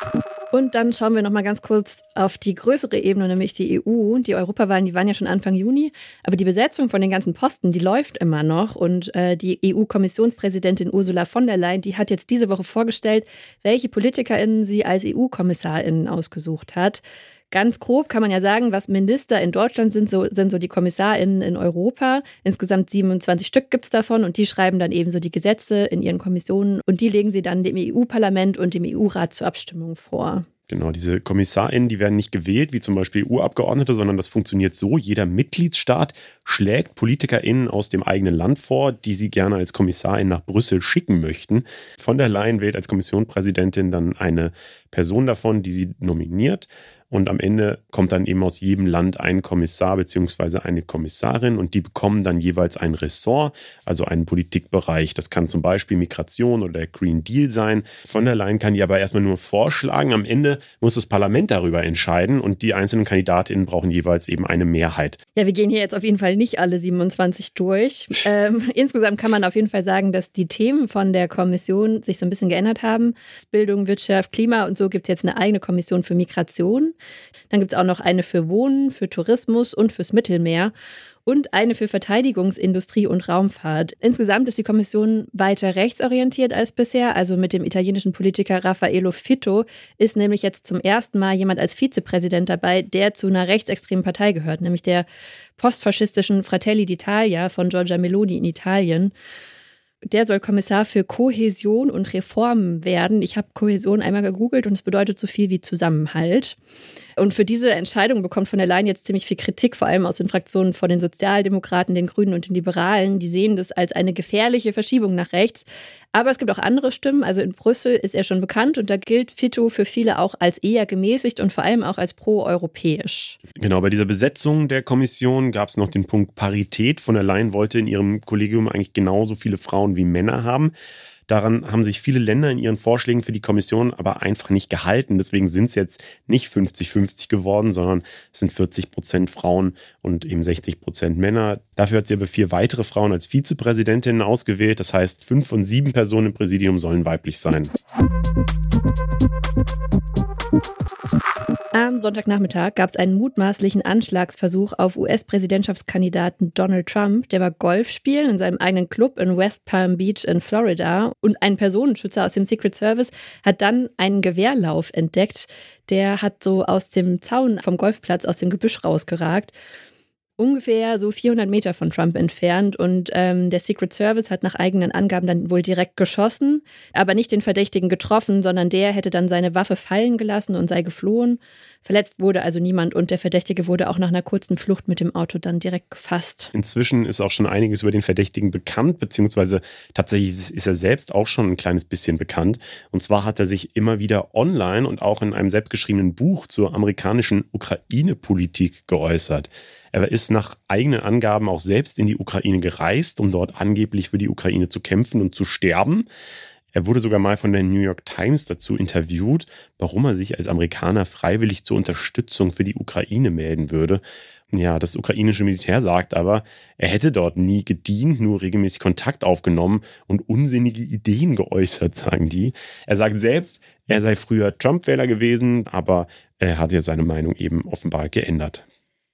Und dann schauen wir noch mal ganz kurz auf die größere Ebene, nämlich die EU. Die Europawahlen, die waren ja schon Anfang Juni, aber die Besetzung von den ganzen Posten, die läuft immer noch. Und die EU-Kommissionspräsidentin Ursula von der Leyen, die hat jetzt diese Woche vorgestellt, welche PolitikerInnen sie als EU-KommissarInnen ausgesucht hat. Ganz grob kann man ja sagen, was Minister in Deutschland sind so die KommissarInnen in Europa. Insgesamt 27 Stück gibt es davon und die schreiben dann eben so die Gesetze in ihren Kommissionen und die legen sie dann dem EU-Parlament und dem EU-Rat zur Abstimmung vor. Genau, diese KommissarInnen, die werden nicht gewählt, wie zum Beispiel EU-Abgeordnete, sondern das funktioniert so: Jeder Mitgliedstaat schlägt PolitikerInnen aus dem eigenen Land vor, die sie gerne als KommissarInnen nach Brüssel schicken möchten. Von der Leyen wählt als Kommissionspräsidentin dann eine Person davon, die sie nominiert. Und am Ende kommt dann eben aus jedem Land ein Kommissar bzw. eine Kommissarin und die bekommen dann jeweils ein Ressort, also einen Politikbereich. Das kann zum Beispiel Migration oder der Green Deal sein. Von der Leyen kann die aber erstmal nur vorschlagen. Am Ende muss das Parlament darüber entscheiden und die einzelnen KandidatInnen brauchen jeweils eben eine Mehrheit. Ja, wir gehen hier jetzt auf jeden Fall nicht alle 27 durch. Insgesamt kann man auf jeden Fall sagen, dass die Themen von der Kommission sich so ein bisschen geändert haben. Bildung, Wirtschaft, Klima und so gibt es jetzt eine eigene Kommission für Migration. Dann gibt es auch noch eine für Wohnen, für Tourismus und fürs Mittelmeer und eine für Verteidigungsindustrie und Raumfahrt. Insgesamt ist die Kommission weiter rechtsorientiert als bisher. Also mit dem italienischen Politiker Raffaello Fitto ist nämlich jetzt zum ersten Mal jemand als Vizepräsident dabei, der zu einer rechtsextremen Partei gehört, nämlich der postfaschistischen Fratelli d'Italia von Giorgia Meloni in Italien. Der soll Kommissar für Kohäsion und Reformen werden. Ich habe Kohäsion einmal gegoogelt und es bedeutet so viel wie Zusammenhalt. Und für diese Entscheidung bekommt von der Leyen jetzt ziemlich viel Kritik, vor allem aus den Fraktionen von den Sozialdemokraten, den Grünen und den Liberalen. Die sehen das als eine gefährliche Verschiebung nach rechts. Aber es gibt auch andere Stimmen. Also in Brüssel ist er schon bekannt und da gilt Fitto für viele auch als eher gemäßigt und vor allem auch als pro-europäisch. Genau, bei dieser Besetzung der Kommission gab es noch den Punkt Parität. Von der Leyen wollte in ihrem Kollegium eigentlich genauso viele Frauen wie Männer haben. Daran haben sich viele Länder in ihren Vorschlägen für die Kommission aber einfach nicht gehalten. Deswegen sind es jetzt nicht 50-50 geworden, sondern es sind 40% Frauen und eben 60% Männer. Dafür hat sie aber 4 weitere Frauen als Vizepräsidentinnen ausgewählt. Das heißt, 5 von 7 Personen im Präsidium sollen weiblich sein. Am Sonntagnachmittag gab es einen mutmaßlichen Anschlagsversuch auf US-Präsidentschaftskandidaten Donald Trump. Der war Golf spielen in seinem eigenen Club in West Palm Beach in Florida. Und ein Personenschützer aus dem Secret Service hat dann einen Gewehrlauf entdeckt. Der hat so aus dem Zaun vom Golfplatz, aus dem Gebüsch rausgeragt. Ungefähr so 400 Meter von Trump entfernt und der Secret Service hat nach eigenen Angaben dann wohl direkt geschossen, aber nicht den Verdächtigen getroffen, sondern der hätte dann seine Waffe fallen gelassen und sei geflohen. Verletzt wurde also niemand und der Verdächtige wurde auch nach einer kurzen Flucht mit dem Auto dann direkt gefasst. Inzwischen ist auch schon einiges über den Verdächtigen bekannt, beziehungsweise tatsächlich ist er selbst auch schon ein kleines bisschen bekannt. Und zwar hat er sich immer wieder online und auch in einem selbstgeschriebenen Buch zur amerikanischen Ukraine-Politik geäußert. Er ist nach eigenen Angaben auch selbst in die Ukraine gereist, um dort angeblich für die Ukraine zu kämpfen und zu sterben. Er wurde sogar mal von der New York Times dazu interviewt, warum er sich als Amerikaner freiwillig zur Unterstützung für die Ukraine melden würde. Ja, das ukrainische Militär sagt aber, er hätte dort nie gedient, nur regelmäßig Kontakt aufgenommen und unsinnige Ideen geäußert, sagen die. Er sagt selbst, er sei früher Trump-Wähler gewesen, aber er hat ja seine Meinung eben offenbar geändert.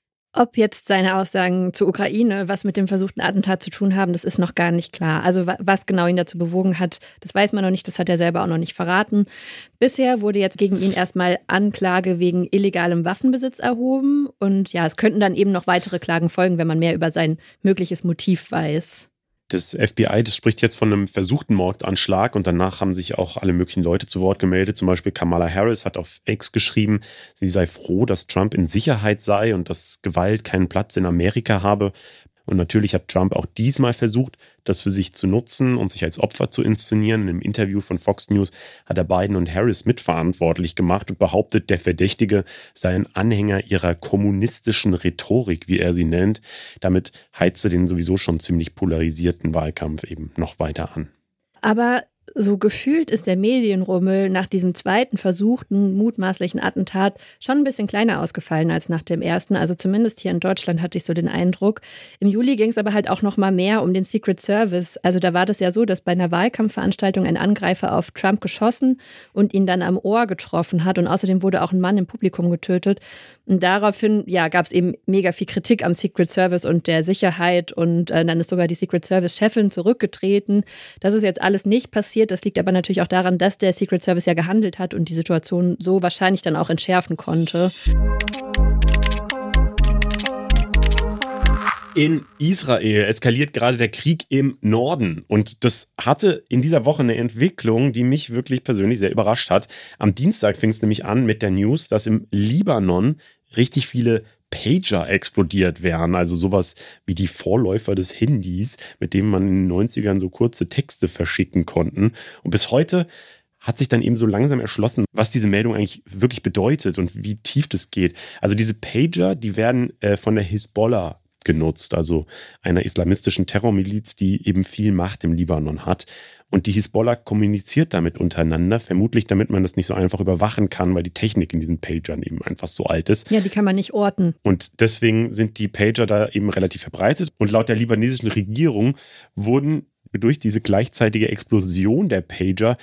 Ob jetzt seine Aussagen zur Ukraine was mit dem versuchten Attentat zu tun haben, das ist noch gar nicht klar. Also was genau ihn dazu bewogen hat, das weiß man noch nicht, das hat er selber auch noch nicht verraten. Bisher wurde jetzt gegen ihn erstmal Anklage wegen illegalem Waffenbesitz erhoben und ja, es könnten dann eben noch weitere Klagen folgen, wenn man mehr über sein mögliches Motiv weiß. Das FBI, das spricht jetzt von einem versuchten Mordanschlag und danach haben sich auch alle möglichen Leute zu Wort gemeldet. Zum Beispiel Kamala Harris hat auf X geschrieben, sie sei froh, dass Trump in Sicherheit sei und dass Gewalt keinen Platz in Amerika habe. Und natürlich hat Trump auch diesmal versucht, das für sich zu nutzen und sich als Opfer zu inszenieren. Im Interview von Fox News hat er Biden und Harris mitverantwortlich gemacht und behauptet, der Verdächtige sei ein Anhänger ihrer kommunistischen Rhetorik, wie er sie nennt. Damit heizt er den sowieso schon ziemlich polarisierten Wahlkampf eben noch weiter an. Aber so gefühlt ist der Medienrummel nach diesem zweiten versuchten mutmaßlichen Attentat schon ein bisschen kleiner ausgefallen als nach dem ersten. Also zumindest hier in Deutschland hatte ich so den Eindruck. Im Juli ging es aber halt auch noch mal mehr um den Secret Service. Also da war das ja so, dass bei einer Wahlkampfveranstaltung ein Angreifer auf Trump geschossen und ihn dann am Ohr getroffen hat. Und außerdem wurde auch ein Mann im Publikum getötet. Und daraufhin gab es eben mega viel Kritik am Secret Service und der Sicherheit. Und dann ist sogar die Secret Service-Chefin zurückgetreten. Das ist jetzt alles nicht passiert. Das liegt aber natürlich auch daran, dass der Secret Service ja gehandelt hat und die Situation so wahrscheinlich dann auch entschärfen konnte. In Israel eskaliert gerade der Krieg im Norden und das hatte in dieser Woche eine Entwicklung, die mich wirklich persönlich sehr überrascht hat. Am Dienstag fing es nämlich an mit der News, dass im Libanon richtig viele Pager explodiert wären, also sowas wie die Vorläufer des Handys, mit denen man in den 90ern so kurze Texte verschicken konnten. Und bis heute hat sich dann eben so langsam erschlossen, was diese Meldung eigentlich wirklich bedeutet und wie tief das geht. Also diese Pager, die werden von der Hisbollah genutzt, also einer islamistischen Terrormiliz, die eben viel Macht im Libanon hat. Und die Hisbollah kommuniziert damit untereinander, vermutlich damit man das nicht so einfach überwachen kann, weil die Technik in diesen Pagern eben einfach so alt ist. Ja, die kann man nicht orten. Und deswegen sind die Pager da eben relativ verbreitet. Und laut der libanesischen Regierung wurden durch diese gleichzeitige Explosion der Pager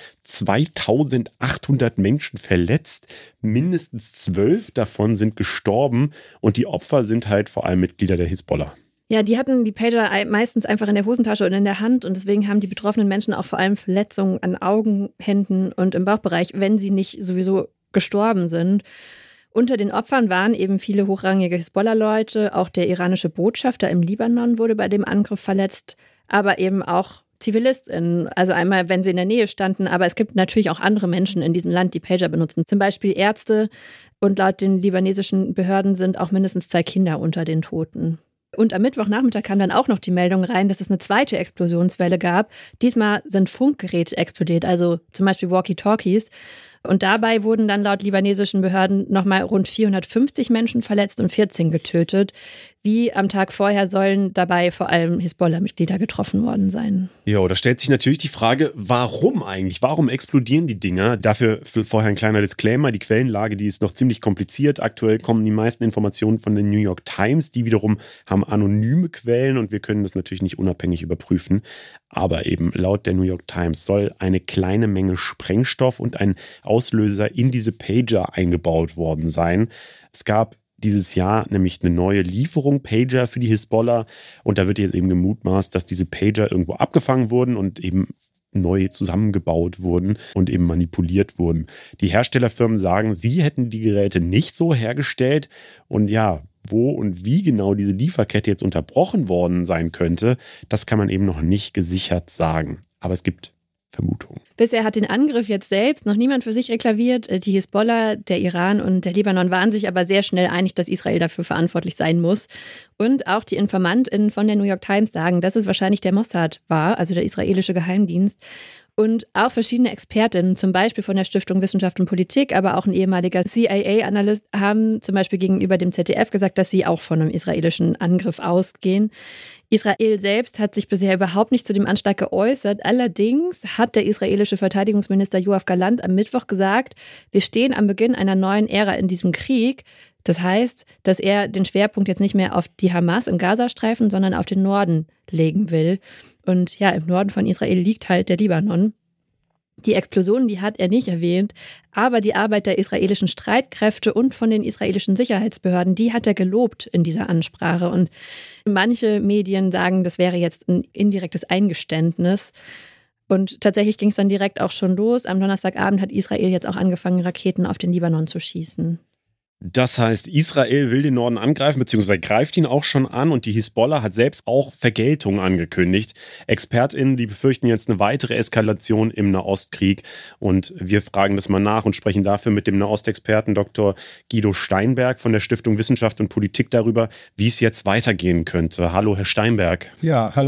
2800 Menschen verletzt. Mindestens 12 davon sind gestorben und die Opfer sind halt vor allem Mitglieder der Hisbollah. Ja, die hatten die Pager meistens einfach in der Hosentasche oder in der Hand und deswegen haben die betroffenen Menschen auch vor allem Verletzungen an Augen, Händen und im Bauchbereich, wenn sie nicht sowieso gestorben sind. Unter den Opfern waren eben viele hochrangige Hisbollah-Leute, auch der iranische Botschafter im Libanon wurde bei dem Angriff verletzt, aber eben auch ZivilistInnen, also einmal, wenn sie in der Nähe standen, aber es gibt natürlich auch andere Menschen in diesem Land, die Pager benutzen, zum Beispiel Ärzte und laut den libanesischen Behörden sind auch mindestens 2 Kinder unter den Toten. Und am Mittwochnachmittag kam dann auch noch die Meldung rein, dass es eine zweite Explosionswelle gab. Diesmal sind Funkgeräte explodiert, also zum Beispiel Walkie-Talkies. Und dabei wurden dann laut libanesischen Behörden nochmal rund 450 Menschen verletzt und 14 getötet. Wie am Tag vorher sollen dabei vor allem Hisbollah-Mitglieder getroffen worden sein. Ja, da stellt sich natürlich die Frage, warum eigentlich? Warum explodieren die Dinger? Dafür vorher ein kleiner Disclaimer. Die Quellenlage, die ist noch ziemlich kompliziert. Aktuell kommen die meisten Informationen von der New York Times. Die wiederum haben anonyme Quellen und wir können das natürlich nicht unabhängig überprüfen. Aber eben laut der New York Times soll eine kleine Menge Sprengstoff und ein Auslöser in diese Pager eingebaut worden sein. Es gab dieses Jahr nämlich eine neue Lieferung Pager für die Hisbollah und da wird jetzt eben gemutmaßt, dass diese Pager irgendwo abgefangen wurden und eben neu zusammengebaut wurden und eben manipuliert wurden. Die Herstellerfirmen sagen, sie hätten die Geräte nicht so hergestellt und ja, wo und wie genau diese Lieferkette jetzt unterbrochen worden sein könnte, das kann man eben noch nicht gesichert sagen. Aber es gibt Vermutungen. Bisher hat den Angriff jetzt selbst noch niemand für sich reklaviert. Die Hisbollah, der Iran und der Libanon waren sich aber sehr schnell einig, dass Israel dafür verantwortlich sein muss. Und auch die InformantInnen von der New York Times sagen, dass es wahrscheinlich der Mossad war, also der israelische Geheimdienst. Und auch verschiedene Expertinnen, zum Beispiel von der Stiftung Wissenschaft und Politik, aber auch ein ehemaliger CIA-Analyst, haben zum Beispiel gegenüber dem ZDF gesagt, dass sie auch von einem israelischen Angriff ausgehen. Israel selbst hat sich bisher überhaupt nicht zu dem Anschlag geäußert. Allerdings hat der israelische Verteidigungsminister Yoav Gallant am Mittwoch gesagt, wir stehen am Beginn einer neuen Ära in diesem Krieg. Das heißt, dass er den Schwerpunkt jetzt nicht mehr auf die Hamas im Gazastreifen, sondern auf den Norden legen will. Und ja, im Norden von Israel liegt halt der Libanon. Die Explosionen, die hat er nicht erwähnt, aber die Arbeit der israelischen Streitkräfte und von den israelischen Sicherheitsbehörden, die hat er gelobt in dieser Ansprache. Und manche Medien sagen, das wäre jetzt ein indirektes Eingeständnis. Und tatsächlich ging es dann direkt auch schon los. Am Donnerstagabend hat Israel jetzt auch angefangen, Raketen auf den Libanon zu schießen. Das heißt, Israel will den Norden angreifen, beziehungsweise greift ihn auch schon an und die Hisbollah hat selbst auch Vergeltung angekündigt. ExpertInnen, die befürchten jetzt eine weitere Eskalation im Nahostkrieg und wir fragen das mal nach und sprechen dafür mit dem Nahostexperten Dr. Guido Steinberg von der Stiftung Wissenschaft und Politik darüber, wie es jetzt weitergehen könnte. Hallo, Herr Steinberg. Ja, hallo.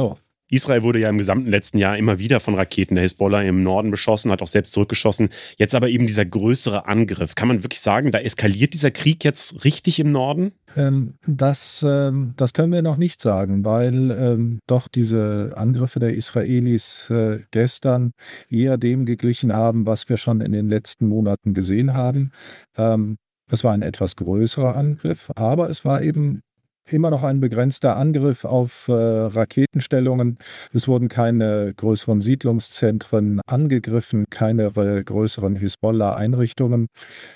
Israel wurde ja im gesamten letzten Jahr immer wieder von Raketen der Hisbollah im Norden beschossen, hat auch selbst zurückgeschossen. Jetzt aber eben dieser größere Angriff. Kann man wirklich sagen, da eskaliert dieser Krieg jetzt richtig im Norden? Das können wir noch nicht sagen, weil doch diese Angriffe der Israelis gestern eher dem geglichen haben, was wir schon in den letzten Monaten gesehen haben. Es war ein etwas größerer Angriff, aber es war eben immer noch ein begrenzter Angriff auf Raketenstellungen. Es wurden keine größeren Siedlungszentren angegriffen, keine größeren Hisbollah-Einrichtungen.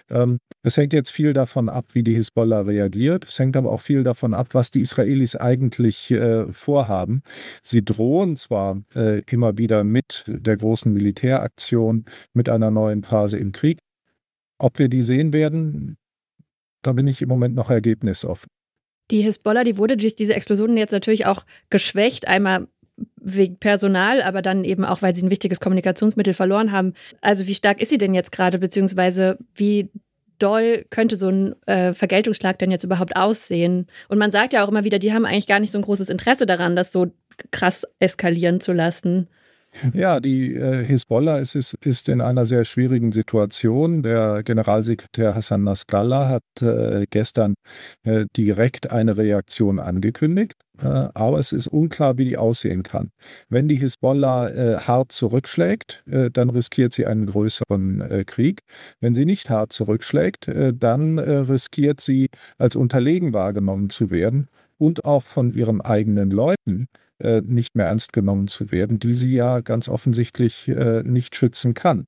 Es hängt jetzt viel davon ab, wie die Hisbollah reagiert. Es hängt aber auch viel davon ab, was die Israelis eigentlich vorhaben. Sie drohen zwar immer wieder mit der großen Militäraktion, mit einer neuen Phase im Krieg. Ob wir die sehen werden, da bin ich im Moment noch ergebnisoffen. Die Hisbollah, die wurde durch diese Explosionen jetzt natürlich auch geschwächt, einmal wegen Personal, aber dann eben auch, weil sie ein wichtiges Kommunikationsmittel verloren haben. Also wie stark ist sie denn jetzt gerade, beziehungsweise wie doll könnte so ein Vergeltungsschlag denn jetzt überhaupt aussehen? Und man sagt ja auch immer wieder, die haben eigentlich gar nicht so ein großes Interesse daran, das so krass eskalieren zu lassen. Ja, die Hisbollah ist in einer sehr schwierigen Situation. Der Generalsekretär Hassan Nasrallah hat gestern direkt eine Reaktion angekündigt, aber es ist unklar, wie die aussehen kann. Wenn die Hisbollah hart zurückschlägt, dann riskiert sie einen größeren Krieg. Wenn sie nicht hart zurückschlägt, dann riskiert sie, als unterlegen wahrgenommen zu werden und auch von ihren eigenen Leuten nicht mehr ernst genommen zu werden, die sie ja ganz offensichtlich nicht schützen kann.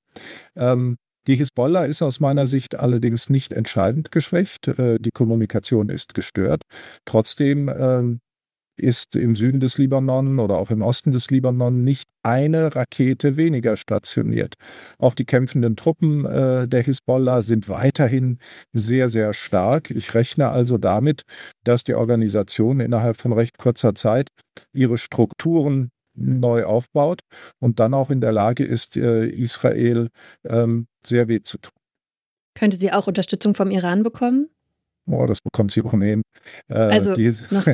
Die Hisbollah ist aus meiner Sicht allerdings nicht entscheidend geschwächt. Die Kommunikation ist gestört. Trotzdem ist im Süden des Libanon oder auch im Osten des Libanon nicht eine Rakete weniger stationiert. Auch die kämpfenden Truppen der Hisbollah sind weiterhin sehr, sehr stark. Ich rechne also damit, dass die Organisation innerhalb von recht kurzer Zeit ihre Strukturen neu aufbaut und dann auch in der Lage ist, Israel sehr weh zu tun. Könnte sie auch Unterstützung vom Iran bekommen? Oh, das bekommt sie ohnehin. Also die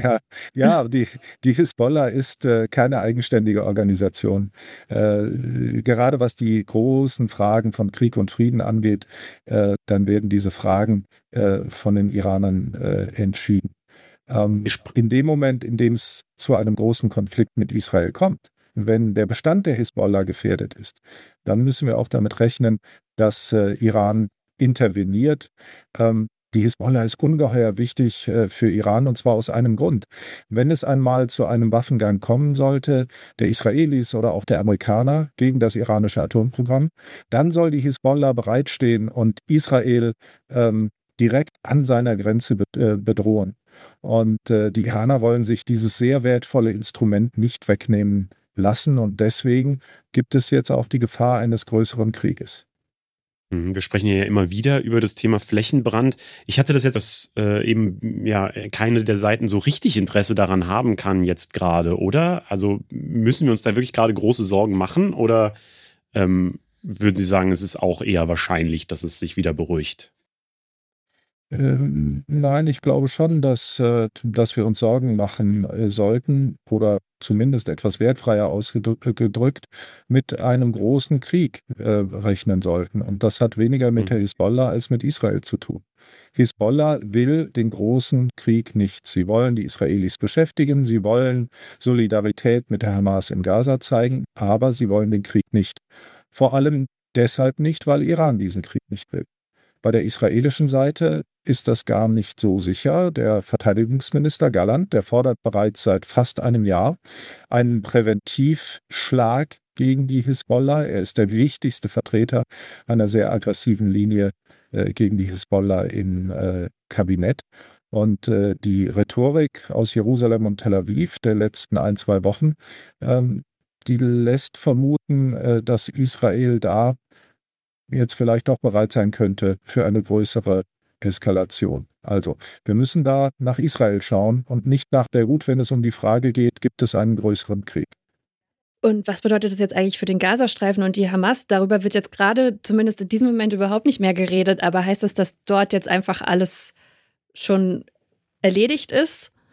Hisbollah ist keine eigenständige Organisation. Gerade was die großen Fragen von Krieg und Frieden angeht, dann werden diese Fragen von den Iranern entschieden. In dem Moment, in dem es zu einem großen Konflikt mit Israel kommt, wenn der Bestand der Hisbollah gefährdet ist, dann müssen wir auch damit rechnen, dass Iran interveniert. Die Hisbollah ist ungeheuer wichtig für Iran, und zwar aus einem Grund. Wenn es einmal zu einem Waffengang kommen sollte, der Israelis oder auch der Amerikaner gegen das iranische Atomprogramm, dann soll die Hisbollah bereitstehen und Israel direkt an seiner Grenze bedrohen. Und die Iraner wollen sich dieses sehr wertvolle Instrument nicht wegnehmen lassen, und deswegen gibt es jetzt auch die Gefahr eines größeren Krieges. Wir sprechen ja immer wieder über das Thema Flächenbrand. Ich hatte das jetzt, dass eben ja keine der Seiten so richtig Interesse daran haben kann jetzt gerade, oder? Also müssen wir uns da wirklich gerade große Sorgen machen, oder würden Sie sagen, es ist auch eher wahrscheinlich, dass es sich wieder beruhigt? Nein, ich glaube schon, dass wir uns Sorgen machen sollten, oder zumindest etwas wertfreier ausgedrückt, mit einem großen Krieg rechnen sollten. Und das hat weniger mit der Hisbollah als mit Israel zu tun. Hisbollah will den großen Krieg nicht. Sie wollen die Israelis beschäftigen, sie wollen Solidarität mit der Hamas in Gaza zeigen, aber sie wollen den Krieg nicht. Vor allem deshalb nicht, weil Iran diesen Krieg nicht will. Bei der israelischen Seite ist das gar nicht so sicher. Der Verteidigungsminister Gallant, der fordert bereits seit fast einem Jahr einen Präventivschlag gegen die Hisbollah. Er ist der wichtigste Vertreter einer sehr aggressiven Linie gegen die Hisbollah im Kabinett. Und die Rhetorik aus Jerusalem und Tel Aviv der letzten 1-2 Wochen, die lässt vermuten, dass Israel da jetzt vielleicht auch bereit sein könnte für eine größere Eskalation. Also, wir müssen da nach Israel schauen und nicht nach der Wut, wenn es um die Frage geht, gibt es einen größeren Krieg. Und was bedeutet das jetzt eigentlich für den Gazastreifen und die Hamas? Darüber wird jetzt gerade, zumindest in diesem Moment, überhaupt nicht mehr geredet. Aber heißt das, dass dort jetzt einfach alles schon erledigt ist?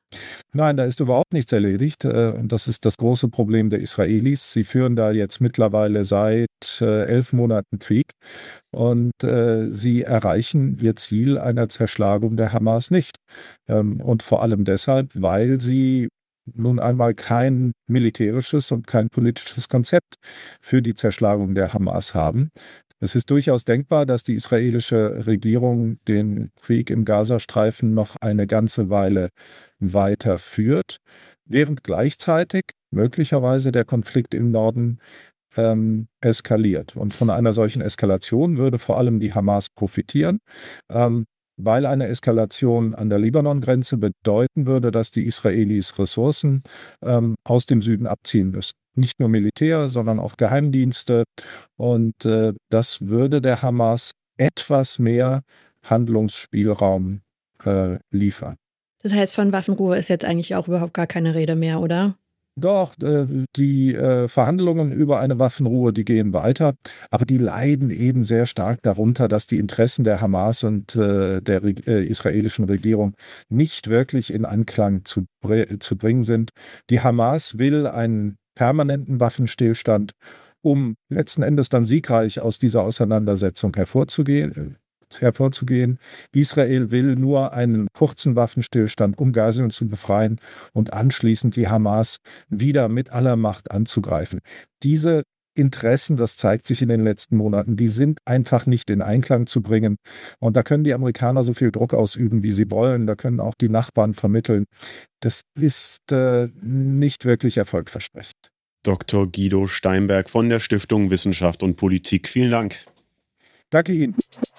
Nein, da ist überhaupt nichts erledigt. Und das ist das große Problem der Israelis. Sie führen da jetzt mittlerweile seit 11 Monaten Krieg und sie erreichen ihr Ziel einer Zerschlagung der Hamas nicht. Und vor allem deshalb, weil sie nun einmal kein militärisches und kein politisches Konzept für die Zerschlagung der Hamas haben. Es ist durchaus denkbar, dass die israelische Regierung den Krieg im Gazastreifen noch eine ganze Weile weiterführt, während gleichzeitig möglicherweise der Konflikt im Norden eskaliert. Und von einer solchen Eskalation würde vor allem die Hamas profitieren, weil eine Eskalation an der Libanon-Grenze bedeuten würde, dass die Israelis Ressourcen aus dem Süden abziehen müssen. Nicht nur Militär, sondern auch Geheimdienste. Und das würde der Hamas etwas mehr Handlungsspielraum liefern. Das heißt, von Waffenruhe ist jetzt eigentlich auch überhaupt gar keine Rede mehr, oder? Doch, die Verhandlungen über eine Waffenruhe, die gehen weiter, aber die leiden eben sehr stark darunter, dass die Interessen der Hamas und der israelischen Regierung nicht wirklich in Anklang zu bringen sind. Die Hamas will einen permanenten Waffenstillstand, um letzten Endes dann siegreich aus dieser Auseinandersetzung hervorzugehen. Israel will nur einen kurzen Waffenstillstand, um Geiseln zu befreien und anschließend die Hamas wieder mit aller Macht anzugreifen. Diese Interessen, das zeigt sich in den letzten Monaten, die sind einfach nicht in Einklang zu bringen. Und da können die Amerikaner so viel Druck ausüben, wie sie wollen. Da können auch die Nachbarn vermitteln. Das ist nicht wirklich erfolgversprechend. Dr. Guido Steinberg von der Stiftung Wissenschaft und Politik. Vielen Dank. Danke Ihnen.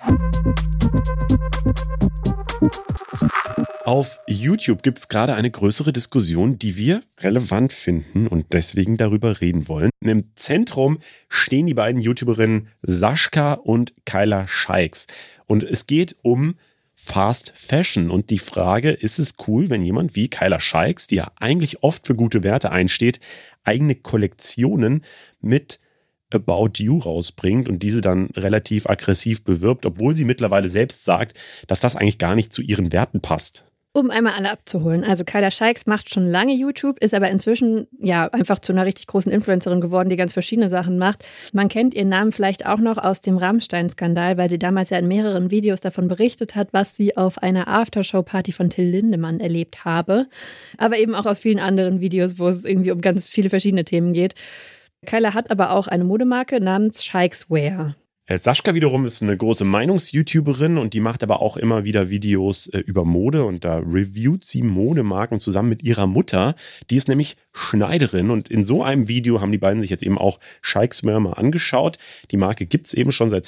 Auf YouTube gibt es gerade eine größere Diskussion, die wir relevant finden und deswegen darüber reden wollen. Im Zentrum stehen die beiden YouTuberinnen Sascha und Kyla Scheiks. Und es geht um Fast Fashion und die Frage, ist es cool, wenn jemand wie Kyla Scheiks, die ja eigentlich oft für gute Werte einsteht, eigene Kollektionen mit About You rausbringt und diese dann relativ aggressiv bewirbt, obwohl sie mittlerweile selbst sagt, dass das eigentlich gar nicht zu ihren Werten passt. Um einmal alle abzuholen. Also Kyla Scheiks macht schon lange YouTube, ist aber inzwischen ja einfach zu einer richtig großen Influencerin geworden, die ganz verschiedene Sachen macht. Man kennt ihren Namen vielleicht auch noch aus dem Rammstein-Skandal, weil sie damals ja in mehreren Videos davon berichtet hat, was sie auf einer Aftershow-Party von Till Lindemann erlebt habe. Aber eben auch aus vielen anderen Videos, wo es irgendwie um ganz viele verschiedene Themen geht. Kyla hat aber auch eine Modemarke namens Scheiks Wear. Sascha wiederum ist eine große Meinungs-YouTuberin und die macht aber auch immer wieder Videos über Mode und da reviewt sie Modemarken zusammen mit ihrer Mutter. Die ist nämlich Schneiderin und in so einem Video haben die beiden sich jetzt eben auch Scheiks Wear mal angeschaut. Die Marke gibt es eben schon seit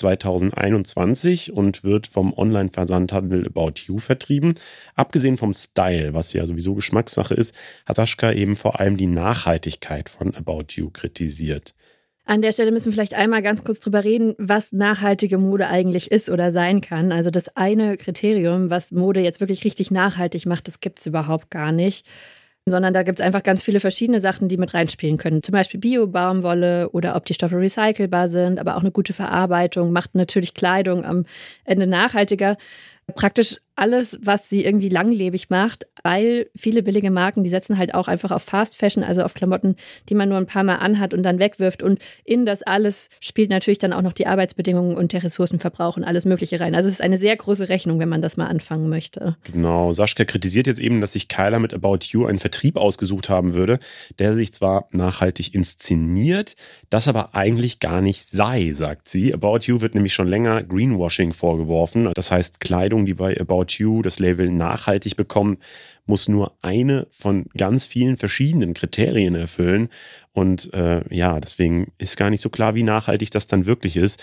2021 und wird vom Online-Versandhandel About You vertrieben. Abgesehen vom Style, was ja sowieso Geschmackssache ist, hat Sascha eben vor allem die Nachhaltigkeit von About You kritisiert. An der Stelle müssen wir vielleicht einmal ganz kurz drüber reden, was nachhaltige Mode eigentlich ist oder sein kann. Also das eine Kriterium, was Mode jetzt wirklich richtig nachhaltig macht, das gibt es überhaupt gar nicht. Sondern da gibt es einfach ganz viele verschiedene Sachen, die mit reinspielen können. Zum Beispiel Bio-Baumwolle oder ob die Stoffe recycelbar sind, aber auch eine gute Verarbeitung macht natürlich Kleidung am Ende nachhaltiger. Praktisch alles, was sie irgendwie langlebig macht, weil viele billige Marken, die setzen halt auch einfach auf Fast Fashion, also auf Klamotten, die man nur ein paar Mal anhat und dann wegwirft. Und in das alles spielt natürlich dann auch noch die Arbeitsbedingungen und der Ressourcenverbrauch und alles Mögliche rein. Also es ist eine sehr große Rechnung, wenn man das mal anfangen möchte. Genau, Sascha kritisiert jetzt eben, dass sich Kyla mit About You einen Vertrieb ausgesucht haben würde, der sich zwar nachhaltig inszeniert, das aber eigentlich gar nicht sei, sagt sie. About You wird nämlich schon länger Greenwashing vorgeworfen. Das heißt, Kleidung, die bei About You das Label nachhaltig bekommen, muss nur eine von ganz vielen verschiedenen Kriterien erfüllen. Und deswegen ist gar nicht so klar, wie nachhaltig das dann wirklich ist.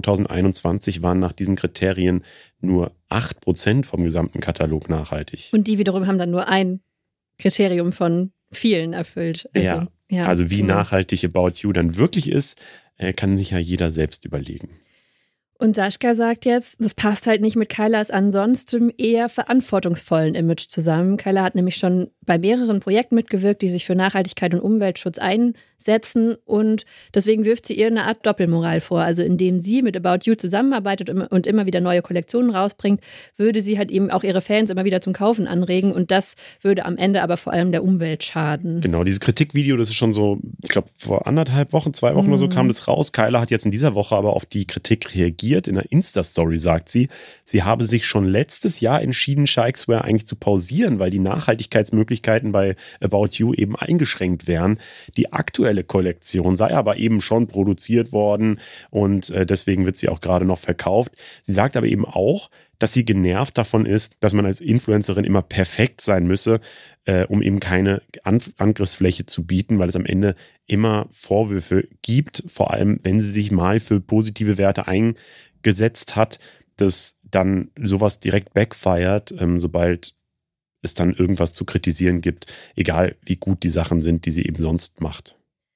2021 waren nach diesen Kriterien nur 8% vom gesamten Katalog nachhaltig. Und die wiederum haben dann nur ein Kriterium von vielen erfüllt. Also wie nachhaltig About You dann wirklich ist, kann sich ja jeder selbst überlegen. Und Sascha sagt jetzt, das passt halt nicht mit Kylas ansonsten eher verantwortungsvollen Image zusammen. Kyla hat nämlich schon bei mehreren Projekten mitgewirkt, die sich für Nachhaltigkeit und Umweltschutz einsetzen und deswegen wirft sie ihr eine Art Doppelmoral vor. Also indem sie mit About You zusammenarbeitet und immer wieder neue Kollektionen rausbringt, würde sie halt eben auch ihre Fans immer wieder zum Kaufen anregen und das würde am Ende aber vor allem der Umwelt schaden. Genau, dieses Kritikvideo, das ist schon so, ich glaube vor 1,5 Wochen, 2 Wochen oder so kam das raus. Kyla hat jetzt in dieser Woche aber auf die Kritik reagiert. In der Insta-Story sagt sie habe sich schon letztes Jahr entschieden, Shikeswear eigentlich zu pausieren, weil die Nachhaltigkeitsmöglichkeiten bei About You eben eingeschränkt wären. Die aktuelle Kollektion sei aber eben schon produziert worden und deswegen wird sie auch gerade noch verkauft. Sie sagt aber eben auch, dass sie genervt davon ist, dass man als Influencerin immer perfekt sein müsse, um eben keine Angriffsfläche zu bieten, weil es am Ende immer Vorwürfe gibt, vor allem wenn sie sich mal für positive Werte eingesetzt hat, dass dann sowas direkt backfired, sobald es dann irgendwas zu kritisieren gibt, egal wie gut die Sachen sind, die sie eben sonst macht.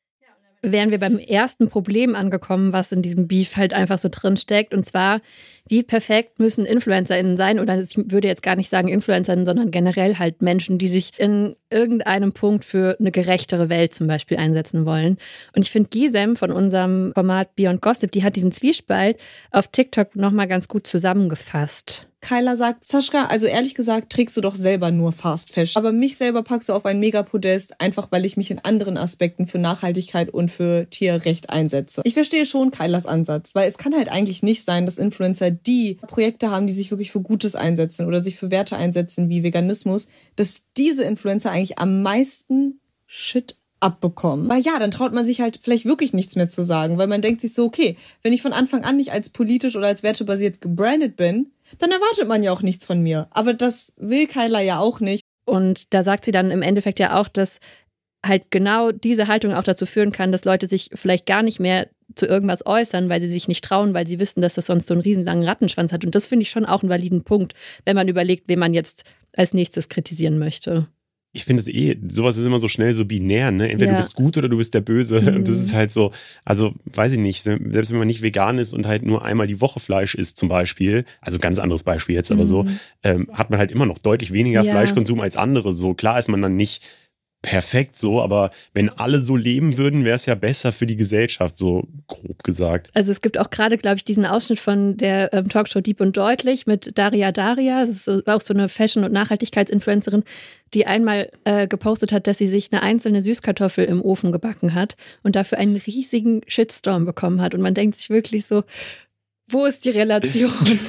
Wären wir beim ersten Problem angekommen, was in diesem Beef halt einfach so drin steckt. Und zwar, wie perfekt müssen InfluencerInnen sein? Oder ich würde jetzt gar nicht sagen InfluencerInnen, sondern generell halt Menschen, die sich in irgendeinem Punkt für eine gerechtere Welt zum Beispiel einsetzen wollen. Und ich finde, Gisem von unserem Format Beyond Gossip, die hat diesen Zwiespalt auf TikTok nochmal ganz gut zusammengefasst. Kyla sagt, Sascha, also ehrlich gesagt trägst du doch selber nur Fast Fashion. Aber mich selber packst du auf ein Megapodest, einfach weil ich mich in anderen Aspekten für Nachhaltigkeit und für Tierrecht einsetze. Ich verstehe schon Kylas Ansatz, weil es kann halt eigentlich nicht sein, dass Influencer, die Projekte haben, die sich wirklich für Gutes einsetzen oder sich für Werte einsetzen wie Veganismus, dass diese Influencer eigentlich am meisten Shit abbekommen. Weil ja, dann traut man sich halt vielleicht wirklich nichts mehr zu sagen, weil man denkt sich so, okay, wenn ich von Anfang an nicht als politisch oder als wertebasiert gebrandet bin, dann erwartet man ja auch nichts von mir. Aber das will Kyla ja auch nicht. Und da sagt sie dann im Endeffekt ja auch, dass halt genau diese Haltung auch dazu führen kann, dass Leute sich vielleicht gar nicht mehr zu irgendwas äußern, weil sie sich nicht trauen, weil sie wissen, dass das sonst so einen riesenlangen Rattenschwanz hat. Und das finde ich schon auch einen validen Punkt, wenn man überlegt, wen man jetzt als nächstes kritisieren möchte. Ich finde es sowas ist immer so schnell so binär, ne? Entweder du bist gut oder du bist der Böse. Und das ist halt so, also weiß ich nicht, selbst wenn man nicht vegan ist und halt nur einmal die Woche Fleisch isst zum Beispiel, also ganz anderes Beispiel jetzt, aber so, hat man halt immer noch deutlich weniger Fleischkonsum als andere. So klar ist man dann nicht perfekt so, aber wenn alle so leben würden, wäre es ja besser für die Gesellschaft, so grob gesagt. Also es gibt auch gerade, glaube ich, diesen Ausschnitt von der Talkshow Deep und Deutlich mit Daria. Das ist auch so eine Fashion- und Nachhaltigkeitsinfluencerin, die einmal gepostet hat, dass sie sich eine einzelne Süßkartoffel im Ofen gebacken hat und dafür einen riesigen Shitstorm bekommen hat. Und man denkt sich wirklich so, wo ist die Relation?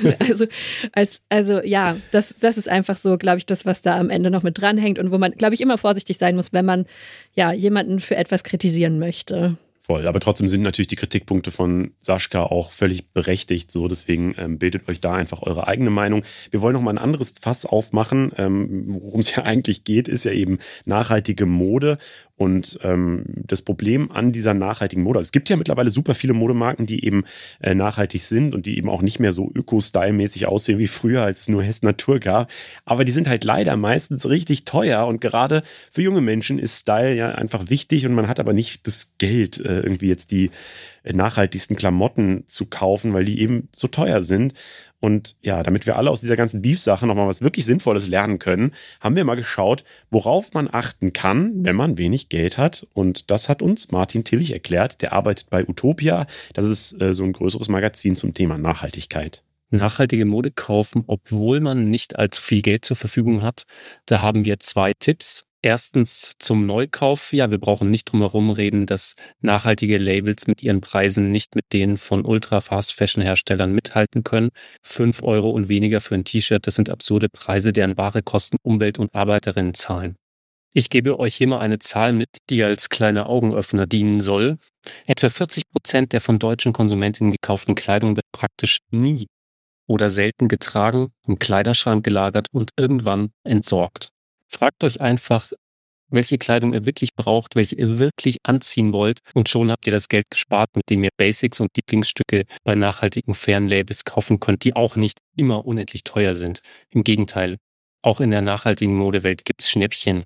Also ja, das ist einfach so, glaube ich, das, was da am Ende noch mit dranhängt und wo man, glaube ich, immer vorsichtig sein muss, wenn man ja jemanden für etwas kritisieren möchte. Voll, aber trotzdem sind natürlich die Kritikpunkte von Sascha auch völlig berechtigt. So, deswegen bildet euch da einfach eure eigene Meinung. Wir wollen noch mal ein anderes Fass aufmachen. Worum es ja eigentlich geht, ist ja eben nachhaltige Mode. Und das Problem an dieser nachhaltigen Mode, es gibt ja mittlerweile super viele Modemarken, die eben nachhaltig sind und die eben auch nicht mehr so öko-style-mäßig aussehen wie früher, als es nur Hess Natur gab. Aber die sind halt leider meistens richtig teuer und gerade für junge Menschen ist Style ja einfach wichtig und man hat aber nicht das Geld, irgendwie jetzt die nachhaltigsten Klamotten zu kaufen, weil die eben so teuer sind. Und ja, damit wir alle aus dieser ganzen Beef-Sache nochmal was wirklich Sinnvolles lernen können, haben wir mal geschaut, worauf man achten kann, wenn man wenig Geld hat. Und das hat uns Martin Tillich erklärt. Der arbeitet bei Utopia. Das ist so ein größeres Magazin zum Thema Nachhaltigkeit. Nachhaltige Mode kaufen, obwohl man nicht allzu viel Geld zur Verfügung hat. Da haben wir 2 Tipps. Erstens zum Neukauf. Ja, wir brauchen nicht drum herum reden, dass nachhaltige Labels mit ihren Preisen nicht mit denen von Ultra-Fast-Fashion-Herstellern mithalten können. 5 Euro und weniger für ein T-Shirt, das sind absurde Preise, deren wahre Kosten Umwelt- und Arbeiterinnen zahlen. Ich gebe euch hier mal eine Zahl mit, die als kleiner Augenöffner dienen soll. Etwa 40% der von deutschen Konsumentinnen gekauften Kleidung wird praktisch nie oder selten getragen, im Kleiderschrank gelagert und irgendwann entsorgt. Fragt euch einfach, welche Kleidung ihr wirklich braucht, welche ihr wirklich anziehen wollt und schon habt ihr das Geld gespart, mit dem ihr Basics und Lieblingsstücke bei nachhaltigen, fairen Labels kaufen könnt, die auch nicht immer unendlich teuer sind. Im Gegenteil, auch in der nachhaltigen Modewelt gibt's Schnäppchen.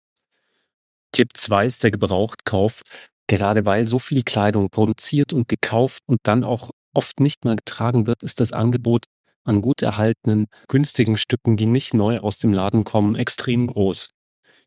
Tipp 2 ist der Gebrauchtkauf. Gerade weil so viel Kleidung produziert und gekauft und dann auch oft nicht mal getragen wird, ist das Angebot an gut erhaltenen, günstigen Stücken, die nicht neu aus dem Laden kommen, extrem groß.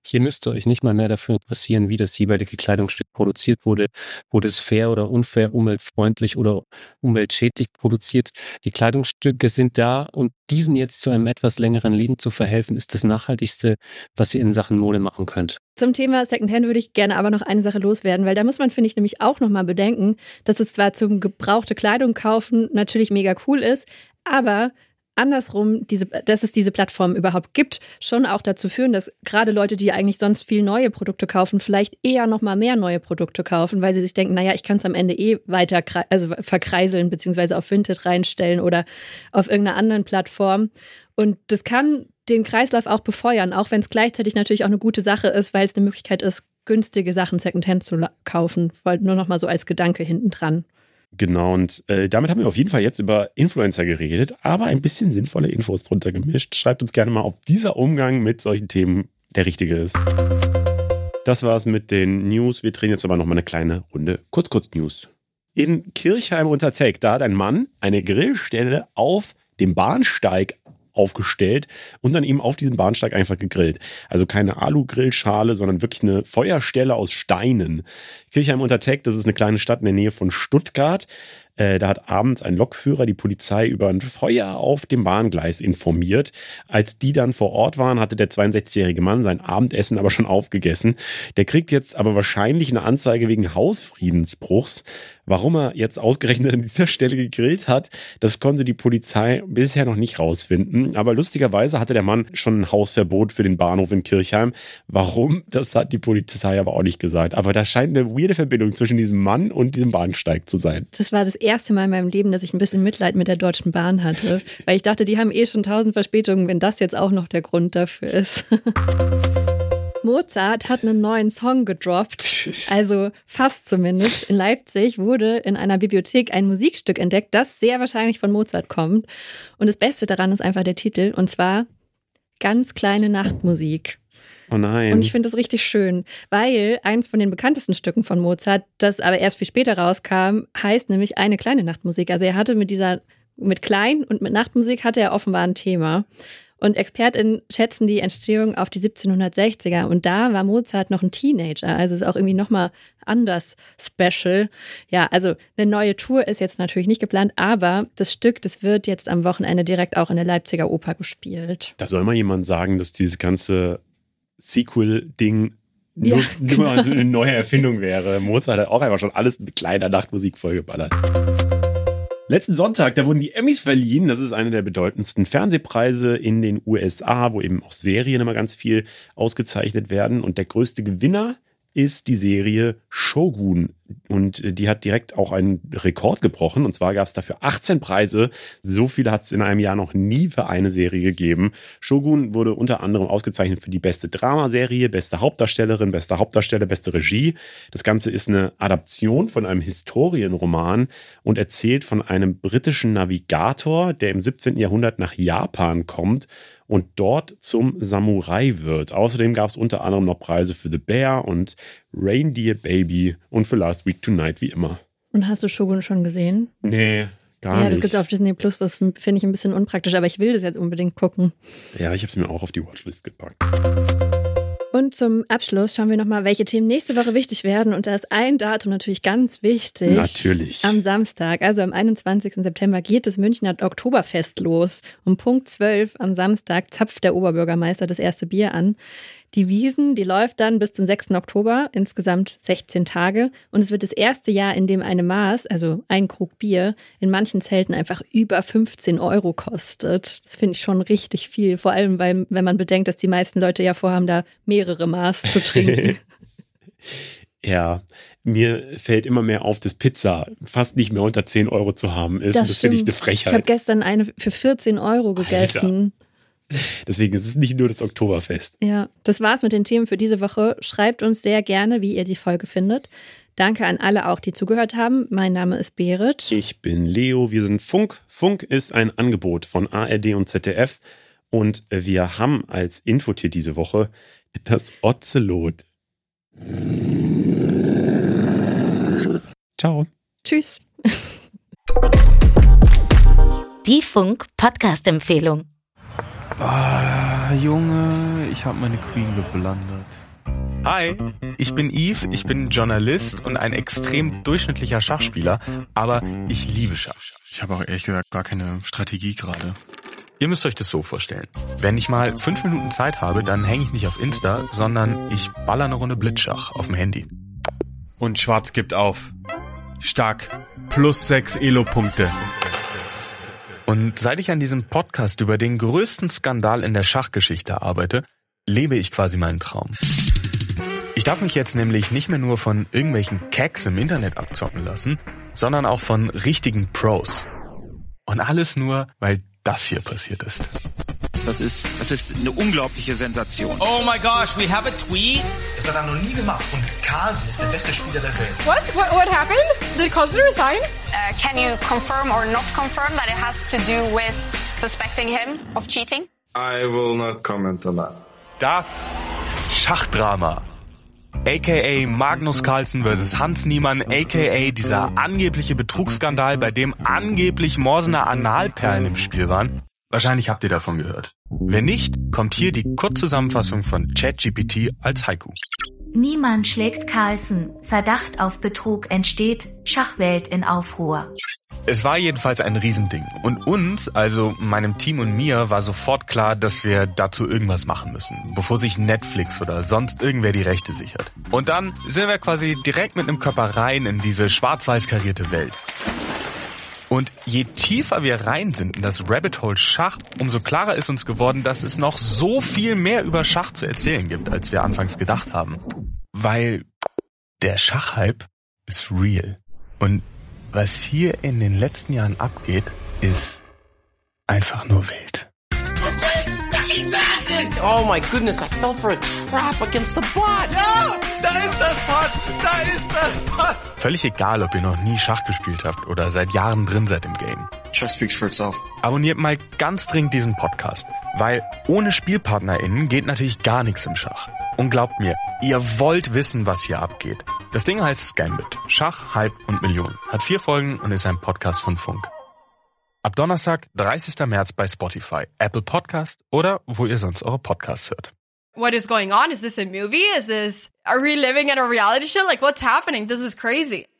Hier müsst ihr euch nicht mal mehr dafür interessieren, wie das jeweilige Kleidungsstück produziert wurde, wurde es fair oder unfair, umweltfreundlich oder umweltschädlich produziert. Die Kleidungsstücke sind da und diesen jetzt zu einem etwas längeren Leben zu verhelfen, ist das Nachhaltigste, was ihr in Sachen Mode machen könnt. Zum Thema Secondhand würde ich gerne aber noch eine Sache loswerden, weil da muss man, finde ich, nämlich auch nochmal bedenken, dass es zwar zum gebrauchte Kleidung kaufen natürlich mega cool ist, aber andersrum, dass es diese Plattform überhaupt gibt, schon auch dazu führen, dass gerade Leute, die eigentlich sonst viel neue Produkte kaufen, vielleicht eher noch mal mehr neue Produkte kaufen, weil sie sich denken, naja, ich kann es am Ende weiter verkreiseln beziehungsweise auf Vinted reinstellen oder auf irgendeiner anderen Plattform. Und das kann den Kreislauf auch befeuern, auch wenn es gleichzeitig natürlich auch eine gute Sache ist, weil es eine Möglichkeit ist, günstige Sachen Secondhand zu kaufen. Nur noch mal so als Gedanke hinten dran. Genau, und damit haben wir auf jeden Fall jetzt über Influencer geredet, aber ein bisschen sinnvolle Infos drunter gemischt. Schreibt uns gerne mal, ob dieser Umgang mit solchen Themen der richtige ist. Das war's mit den News. Wir drehen jetzt aber noch mal eine kleine Runde Kurz-News. In Kirchheim unter Teck, da hat ein Mann eine Grillstelle auf dem Bahnsteig aufgestellt und dann eben auf diesem Bahnsteig einfach gegrillt. Also keine Alu-Grillschale, sondern wirklich eine Feuerstelle aus Steinen. Kirchheim unter Teck, das ist eine kleine Stadt in der Nähe von Stuttgart. Da hat abends ein Lokführer die Polizei über ein Feuer auf dem Bahngleis informiert. Als die dann vor Ort waren, hatte der 62-jährige Mann sein Abendessen aber schon aufgegessen. Der kriegt jetzt aber wahrscheinlich eine Anzeige wegen Hausfriedensbruchs. Warum er jetzt ausgerechnet an dieser Stelle gegrillt hat, das konnte die Polizei bisher noch nicht rausfinden. Aber lustigerweise hatte der Mann schon ein Hausverbot für den Bahnhof in Kirchheim. Warum, das hat die Polizei aber auch nicht gesagt. Aber da scheint eine weirde Verbindung zwischen diesem Mann und diesem Bahnsteig zu sein. Das war das erste Mal in meinem Leben, dass ich ein bisschen Mitleid mit der Deutschen Bahn hatte. Weil ich dachte, die haben schon 1000 Verspätungen, wenn das jetzt auch noch der Grund dafür ist. Mozart hat einen neuen Song gedroppt, also fast zumindest. In Leipzig wurde in einer Bibliothek ein Musikstück entdeckt, das sehr wahrscheinlich von Mozart kommt. Und das Beste daran ist einfach der Titel, und zwar Ganz kleine Nachtmusik. Oh nein. Und ich finde das richtig schön, weil eins von den bekanntesten Stücken von Mozart, das aber erst viel später rauskam, heißt nämlich Eine kleine Nachtmusik. Also er hatte mit Klein und mit Nachtmusik hatte er offenbar ein Thema. Und ExpertInnen schätzen die Entstehung auf die 1760er. Und da war Mozart noch ein Teenager. Also ist auch irgendwie nochmal anders special. Ja, also eine neue Tour ist jetzt natürlich nicht geplant, aber das Stück, das wird jetzt am Wochenende direkt auch in der Leipziger Oper gespielt. Da soll mal jemand sagen, dass dieses ganze Sequel-Ding nur so eine neue Erfindung wäre. Mozart hat auch einfach schon alles mit kleiner Nachtmusik vollgeballert. Letzten Sonntag, da wurden die Emmys verliehen. Das ist eine der bedeutendsten Fernsehpreise in den USA, wo eben auch Serien immer ganz viel ausgezeichnet werden. Und der größte Gewinner ist die Serie Shogun. Und die hat direkt auch einen Rekord gebrochen. Und zwar gab es dafür 18 Preise. So viele hat es in einem Jahr noch nie für eine Serie gegeben. Shogun wurde unter anderem ausgezeichnet für die beste Dramaserie, beste Hauptdarstellerin, bester Hauptdarsteller, beste Regie. Das Ganze ist eine Adaption von einem Historienroman und erzählt von einem britischen Navigator, der im 17. Jahrhundert nach Japan kommt und dort zum Samurai wird. Außerdem gab es unter anderem noch Preise für The Bear und Reindeer Baby und für Last Week Tonight, wie immer. Und hast du Shogun schon gesehen? Nee, gar nicht. Ja, das gibt es auf Disney Plus, das finde ich ein bisschen unpraktisch, aber ich will das jetzt unbedingt gucken. Ja, ich habe es mir auch auf die Watchlist gepackt. Und zum Abschluss schauen wir nochmal, welche Themen nächste Woche wichtig werden. Und da ist ein Datum natürlich ganz wichtig. Natürlich. Am Samstag, also am 21. September, geht das Münchner Oktoberfest los. Um Punkt 12 am Samstag zapft der Oberbürgermeister das erste Bier an. Die Wiesn, die läuft dann bis zum 6. Oktober, insgesamt 16 Tage. Und es wird das erste Jahr, in dem eine Maß, also ein Krug Bier, in manchen Zelten einfach über 15 € kostet. Das finde ich schon richtig viel. Vor allem, weil, wenn man bedenkt, dass die meisten Leute ja vorhaben, da mehrere Maß zu trinken. Ja, mir fällt immer mehr auf, dass Pizza fast nicht mehr unter 10 € zu haben ist. Das finde ich eine Frechheit. Ich habe gestern eine für 14 € gegessen. Alter. Deswegen ist es nicht nur das Oktoberfest. Ja, das war's mit den Themen für diese Woche. Schreibt uns sehr gerne, wie ihr die Folge findet. Danke an alle auch, die zugehört haben. Mein Name ist Berit. Ich bin Leo. Wir sind Funk. Funk ist ein Angebot von ARD und ZDF. Und wir haben als Infotier diese Woche das Ozelot. Ciao. Tschüss. Die Funk-Podcast-Empfehlung. Ah, Junge, ich habe meine Queen geblendet. Hi, ich bin Yves, ich bin Journalist und ein extrem durchschnittlicher Schachspieler, aber ich liebe Schach. Ich habe auch ehrlich gesagt gar keine Strategie gerade. Ihr müsst euch das so vorstellen. Wenn ich mal 5 Minuten Zeit habe, dann hänge ich nicht auf Insta, sondern ich baller eine Runde Blitzschach auf dem Handy. Und Schwarz gibt auf. Stark. +6 Elo-Punkte. Und seit ich an diesem Podcast über den größten Skandal in der Schachgeschichte arbeite, lebe ich quasi meinen Traum. Ich darf mich jetzt nämlich nicht mehr nur von irgendwelchen Cacks im Internet abzocken lassen, sondern auch von richtigen Pros. Und alles nur, weil das hier passiert ist. Das ist eine unglaubliche Sensation. Oh my gosh, we have a tweet? Das hat er noch nie gemacht. Und Carlsen ist der beste Spieler der Welt. What happened? Did Carlsen resign? Can you confirm or not confirm that it has to do with suspecting him of cheating? I will not comment on that. Das Schachdrama. A.k.a. Magnus Carlsen vs. Hans Niemann, a.k.a. dieser angebliche Betrugsskandal, bei dem angeblich Morsener Analperlen im Spiel waren. Wahrscheinlich habt ihr davon gehört. Wenn nicht, kommt hier die Kurzzusammenfassung von ChatGPT als Haiku. Niemann schlägt Carlsen. Verdacht auf Betrug entsteht. Schachwelt in Aufruhr. Es war jedenfalls ein Riesending. Und uns, also meinem Team und mir, war sofort klar, dass wir dazu irgendwas machen müssen, bevor sich Netflix oder sonst irgendwer die Rechte sichert. Und dann sind wir quasi direkt mit einem Körper rein in diese schwarz-weiß karierte Welt. Und je tiefer wir rein sind in das Rabbit Hole Schach, umso klarer ist uns geworden, dass es noch so viel mehr über Schach zu erzählen gibt, als wir anfangs gedacht haben. Weil der Schachhype ist real. Und was hier in den letzten Jahren abgeht, ist einfach nur wild. Oh my goodness, I fell for a trap against the bot. Ja, da ist das Bot! Da ist das Bot! Völlig egal, ob ihr noch nie Schach gespielt habt oder seit Jahren drin seid im Game. Chess speaks for itself. Abonniert mal ganz dringend diesen Podcast, weil ohne SpielpartnerInnen geht natürlich gar nichts im Schach. Und glaubt mir, ihr wollt wissen, was hier abgeht. Das Ding heißt Gambit. Schach, Hype und Millionen. Hat 4 Folgen und ist ein Podcast von Funk. Ab Donnerstag, 30. März bei Spotify, Apple Podcast oder wo ihr sonst eure Podcasts hört. What is going on? Is this a movie? Are we living in a reality show? Like, what's happening? This is crazy.